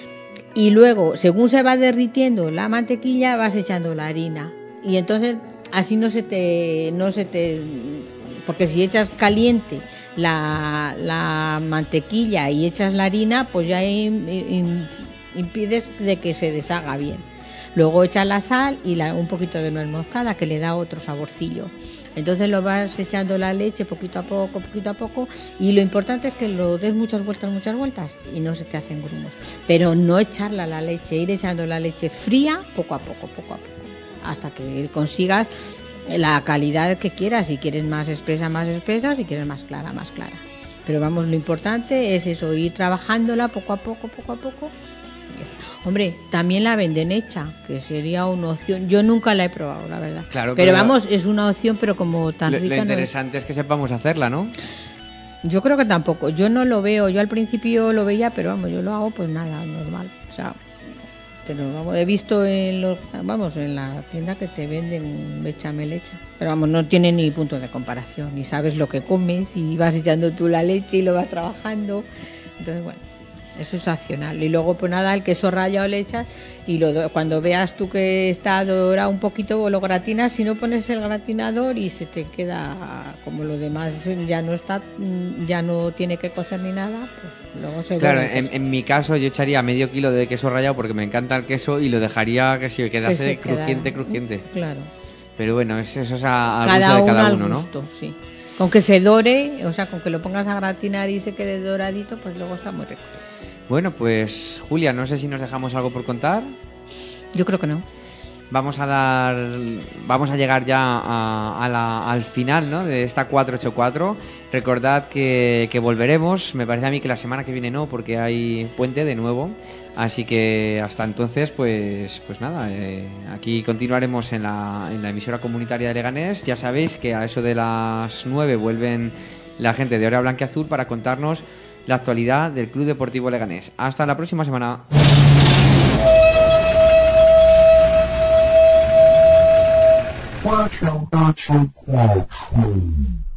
Y luego, según se va derritiendo la mantequilla, vas echando la harina. Y entonces así no se te no se te porque si echas caliente la, la mantequilla y echas la harina, pues ya in, in, impides de que se deshaga bien. Luego echas la sal y la, un poquito de nuez moscada que le da otro saborcillo. Entonces lo vas echando la leche poquito a poco, poquito a poco, y lo importante es que lo des muchas vueltas, muchas vueltas y no se te hacen grumos. Pero no echarla la leche, ir echando la leche fría poco a poco, poco a poco, hasta que consigas la calidad que quieras. Si quieres más espesa, más espesa, si quieres más clara, más clara. Pero vamos, lo importante es eso, ir trabajándola poco a poco, poco a poco. Hombre, también la venden hecha, que sería una opción. Yo nunca la he probado, la verdad.
Claro,
pero, pero
vamos,
es una opción, pero como tan
lo,
rica.
Lo interesante no es. es que sepamos hacerla, ¿no?
Yo creo que tampoco. Yo no lo veo. Yo al principio lo veía, pero vamos, yo lo hago pues nada, normal. O sea, pero vamos, he visto en los, vamos, en la tienda que te venden bechamel hecha, pero vamos, no tiene ni punto de comparación, ni sabes lo que comes y vas echando tú la leche y lo vas trabajando. Entonces, bueno, eso es opcional. Y luego pues nada, el queso rallado le echas y lo, cuando veas tú que está dorado un poquito, lo gratinas. Si no, pones el gratinador y se te queda como lo demás, ya no está, ya no tiene que cocer ni nada, pues luego se
claro, en, en mi caso yo echaría medio kilo de queso rallado porque me encanta el queso y lo dejaría que si quedase que se crujiente, quedara. crujiente.
Claro.
Pero bueno, eso es a, al
cada
gusto de cada
uno,
uno,
gusto,
¿no?
Sí. Con que se dore, o sea, con que lo pongas a gratinar y se quede doradito, pues luego está muy rico.
Bueno, pues Julia, no sé si nos dejamos algo por contar.
Yo creo que no.
Vamos a dar, vamos a llegar ya a, a la, al final, ¿no?, de esta cuatro ocho cuatro. Recordad que, que volveremos. Me parece a mí que la semana que viene no, porque hay puente de nuevo. Así que hasta entonces, pues, pues nada. Eh, aquí continuaremos en la, en la emisora comunitaria de Leganés. Ya sabéis que a eso de las nueve vuelven la gente de Hora Blanquiazul para contarnos la actualidad del Club Deportivo Leganés. Hasta la próxima semana.
cuatro ocho cuatro